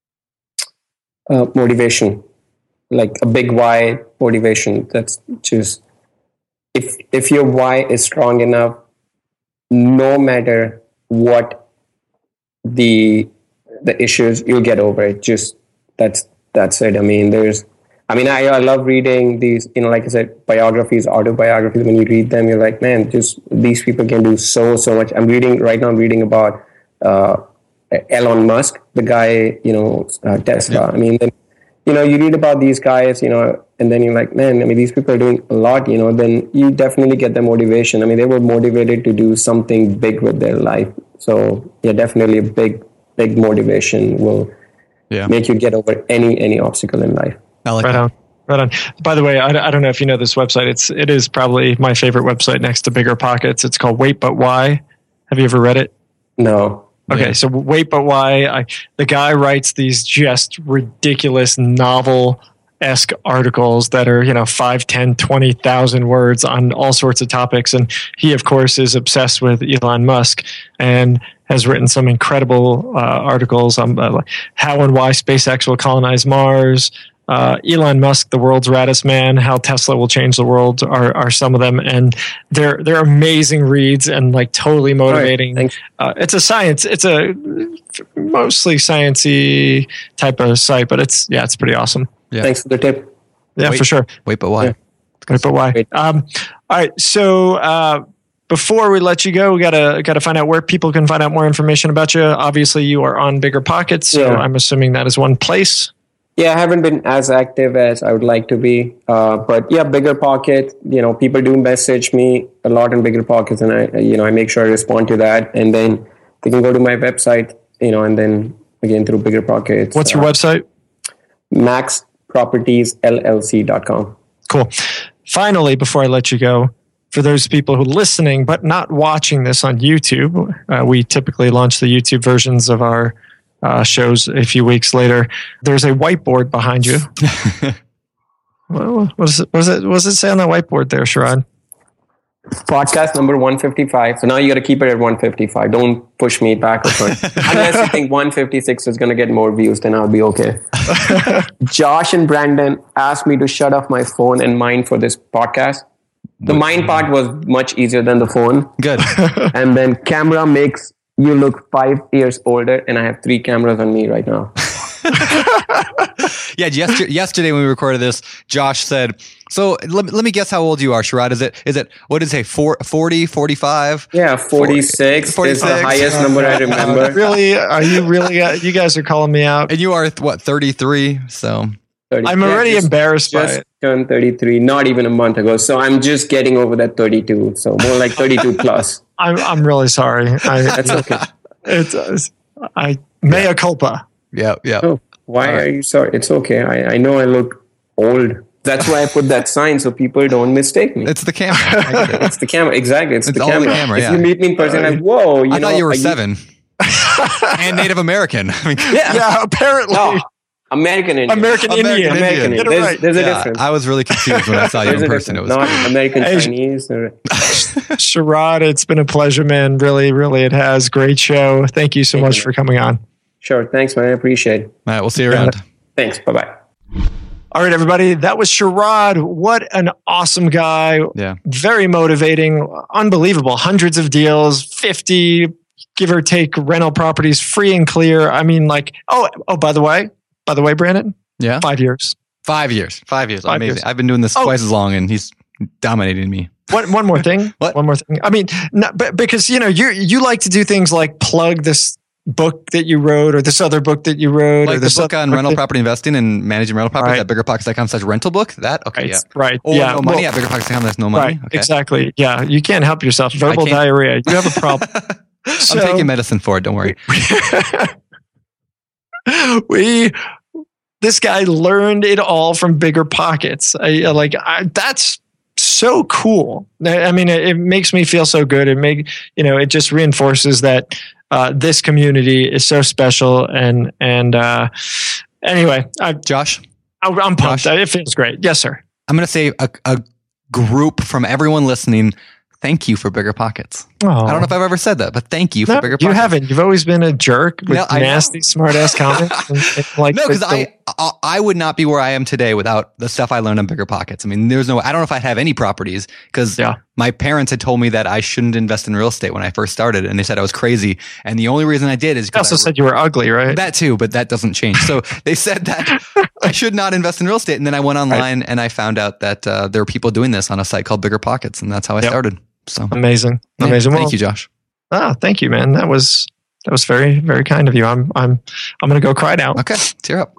Uh, motivation, like a big why motivation. That's just, if if your why is strong enough, no matter what the the issues, you'll get over it. Just that's that's it. I mean, there's, I mean, I, I love reading these, you know, like I said, biographies, autobiographies. When you read them, you're like, man, just these people can do so, so much. I'm reading right now, I'm reading about uh, Elon Musk, the guy, you know, uh, Tesla. Yeah. I mean, then, you know, you read about these guys, you know, and then you're like, man, I mean, these people are doing a lot, you know, then you definitely get the motivation. I mean, they were motivated to do something big with their life. So, yeah, definitely a big, big motivation will yeah. make you get over any any obstacle in life. I like right that. on. Right on. By the way, I, I don't know if you know this website. It's it is probably my favorite website next to Bigger Pockets. It's called Wait But Why. Have you ever read it? No. Okay, yeah. So Wait But Why. I, the guy writes these just ridiculous novel-esque articles that are, you know, five, ten, twenty thousand words on all sorts of topics. And he, of course, is obsessed with Elon Musk and has written some incredible uh, articles on uh, how and why SpaceX will colonize Mars. Uh, Elon Musk, the world's raddest man, how Tesla will change the world are, are some of them. And they're, they're amazing reads and like totally motivating. Right, uh, it's a science, it's a mostly sciencey type of site, but it's, yeah, it's pretty awesome. Yeah. Thanks for the tip. Yeah, Wait, for sure. Wait, but why? Yeah. Wait, but why? Wait. Um, all right. So, uh, before we let you go, we gotta gotta find out where people can find out more information about you. Obviously, you are on Bigger Pockets, so Yeah. I'm assuming that is one place. Yeah, I haven't been as active as I would like to be. Uh, but yeah, Bigger Pocket, you know, people do message me a lot on Bigger Pockets, and I, you know, I make sure I respond to that. And then they can go to my website, you know, and then again through Bigger Pockets. What's your uh, website? max properties l l c dot com. Cool. Finally, before I let you go, for those people who are listening but not watching this on YouTube, uh, we typically launch the YouTube versions of our uh, shows a few weeks later. There's a whiteboard behind you. what, does it, what, does it, what does it say on that whiteboard there, Sharad? Podcast number one fifty-five. So now you got to keep it at one fifty-five. Don't push me back or front. Unless you think one fifty-six is going to get more views, then I'll be okay. Josh and Brandon asked me to shut off my phone and mind for this podcast. The mind part was much easier than the phone. Good. And then camera makes you look five years older, and I have three cameras on me right now. Yeah, yesterday, yesterday when we recorded this, Josh said, so let, let me guess how old you are, Sharad. Is it, is it, what did it say, four, forty, forty-five? Yeah, forty-six, forty-six is the highest number I remember. Really? Are you really? Uh, you guys are calling me out. And you are, what, thirty-three? So thirty I'm already yeah, just, embarrassed by just it. turned thirty-three, not even a month ago. So I'm just getting over that thirty-two. So more like thirty-two plus. I'm I'm really sorry. I, That's okay. It's uh, I mea culpa. Yeah, yeah. Oh, why All right. are you sorry? It's okay. I, I know I look old. That's why I put that sign so people don't mistake me. It's the camera. I get it. It's the camera. Exactly. It's, It's the all the camera. camera, If yeah. you meet me in person, like, whoa, you I know, thought you were are seven and Native American. I mean, Yeah. Yeah, apparently. No, American Indian. American, American Indian. Indian. American Get Indian. it There's, right. there's a yeah, difference. I was really confused when I saw you There's in a person. It difference. was Not American Hey, Chinese. Or, Sherrod, it's been a pleasure, man. Really, really, it has. Great show. Thank you so Thank much you, for coming on. sure. Thanks, man. I appreciate it. all right, we'll see you around. Thanks. Bye bye. All right, everybody. That was Sherrod. What an awesome guy. Yeah. Very motivating. Unbelievable. Hundreds of deals, fifty, give or take, rental properties, free and clear. I mean, like, oh, oh, by the way, by the way, Brandon, Yeah. five years. Five years. Five years. Five Amazing. years. I've been doing this Oh. twice as long, and he's dominating me. One, one more thing. What? One more thing. I mean, not, but because, you know, you you like to do things like plug this book that you wrote or this other book that you wrote or Like the this book other on rental that- property investing and managing rental properties Right. at biggerpockets dot com slash rental book. That? Okay, Right. yeah. Right. Or yeah. no money well, at biggerpockets dot com. That's no money. Right. Okay. Exactly. Yeah. You can't help yourself. Verbal can't. diarrhea. You have a problem. I'm So- taking medicine for it. Don't worry. we this guy learned it all from Bigger Pockets. I, like I, that's so cool. I I mean, it, it makes me feel so good. It make you know, it just reinforces that uh, this community is so special. And and uh, anyway, I, Josh, I, I'm pumped. Josh? It feels great. Yes, sir. I'm going to say a, a group from everyone listening. Thank you for Bigger Pockets. Oh, I don't know if I've ever said that, but thank you for no, Bigger you Pockets. haven't. You've always been a jerk with No, I know. nasty, smart ass comments. And, and like No, because the- I, I I would not be where I am today without the stuff I learned on Bigger Pockets. I mean, there's no, I don't know if I'd have any properties because Yeah. my parents had told me that I shouldn't invest in real estate when I first started, and they said I was crazy. And the only reason I did is They also because I, said you were ugly, right? that too, but that doesn't change. So they said that I should not invest in real estate, and then I went online and I found out that uh, there were people doing this on a site called Bigger Pockets, and that's how I Yep. started. So Amazing, yeah, amazing. Thank Well, you, Josh. Ah, thank you, man. That was that was very very kind of you. I'm I'm I'm gonna go cry now. Okay, tear up.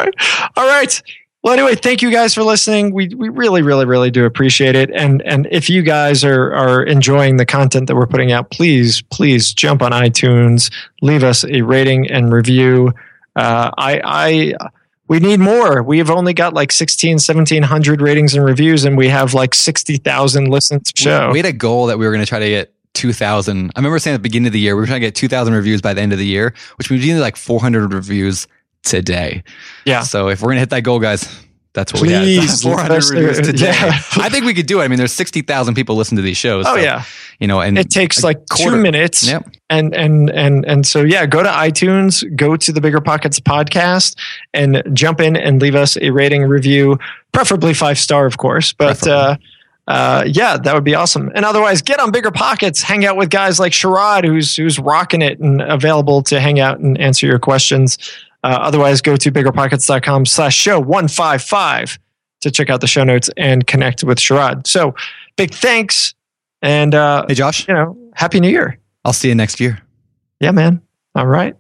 All right. Well, anyway, thank you guys for listening. We we really really really do appreciate it. And and if you guys are are enjoying the content that we're putting out, please please jump on iTunes, leave us a rating and review. Uh, I I. We need more. We have only got like sixteen, seventeen hundred ratings and reviews, and we have like sixty thousand listens to the show. We had a goal that we were going to try to get two thousand. I remember saying at the beginning of the year, we were trying to get two thousand reviews by the end of the year, which means we need like four hundred reviews today. Yeah. So if we're going to hit that goal, guys, that's what Please, we had. four hundred let's- reviews today. yeah. I think we could do it. I mean, there's sixty thousand people listen to these shows. Oh so, yeah. You know, and It takes a like quarter- two minutes. Yep. And and and and so yeah, go to iTunes, go to the Bigger Pockets podcast, and jump in and leave us a rating review, preferably five star, of course. But uh, uh, yeah, that would be awesome. And otherwise, get on Bigger Pockets, hang out with guys like Sherrod, who's who's rocking it and available to hang out and answer your questions. Uh, otherwise, go to bigger pockets dot com slash show one five five to check out the show notes and connect with Sherrod. So big thanks. And, uh, Hey, Josh, you know, Happy New Year. I'll see you next year. Yeah, man. All right.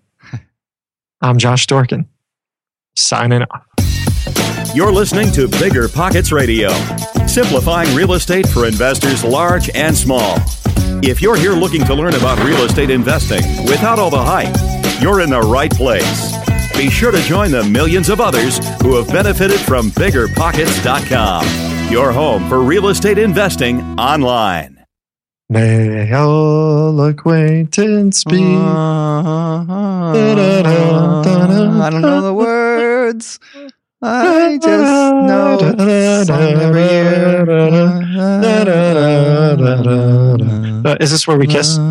I'm Josh Dorkin, signing off. You're listening to Bigger Pockets Radio, simplifying real estate for investors large and small. If you're here looking to learn about real estate investing without all the hype, you're in the right place. Be sure to join the millions of others who have benefited from bigger pockets dot com, your home for real estate investing online. May all acquaintance be. I don't know the words. I just know it's sung every year. Uh, is this where we kiss?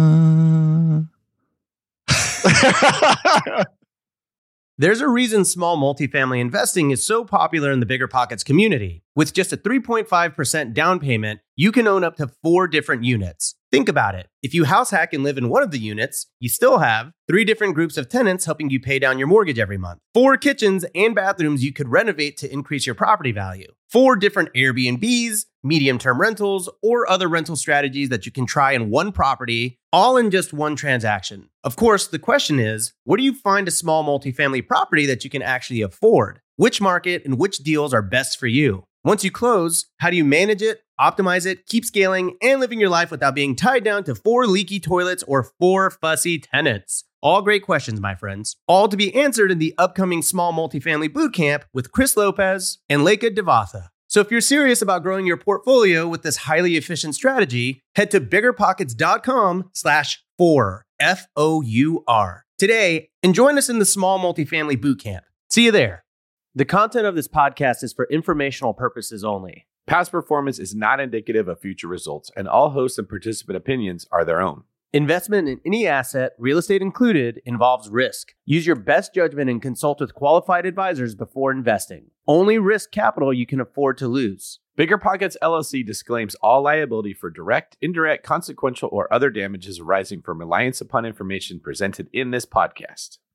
There's a reason small multifamily investing is so popular in the Bigger Pockets community. With just a three point five percent down payment, you can own up to four different units. Think about it. If you house hack and live in one of the units, you still have three different groups of tenants helping you pay down your mortgage every month, four kitchens and bathrooms you could renovate to increase your property value, four different Airbnbs, medium-term rentals, or other rental strategies that you can try in one property, all in just one transaction. Of course, the question is, where do you find a small multifamily property that you can actually afford? Which market and which deals are best for you? Once you close, how do you manage it, optimize it, keep scaling, and living your life without being tied down to four leaky toilets or four fussy tenants? All great questions, my friends. All to be answered in the upcoming Small Multifamily Bootcamp with Chris Lopez and Leica Devatha. So if you're serious about growing your portfolio with this highly efficient strategy, head to biggerpockets.com slash four, F O U R, today and join us in the Small Multifamily Bootcamp. See you there. The content of this podcast is for informational purposes only. Past performance is not indicative of future results, and all host and participant opinions are their own. Investment in any asset, real estate included, involves risk. Use your best judgment and consult with qualified advisors before investing. Only risk capital you can afford to lose. Bigger Pockets L L C disclaims all liability for direct, indirect, consequential, or other damages arising from reliance upon information presented in this podcast.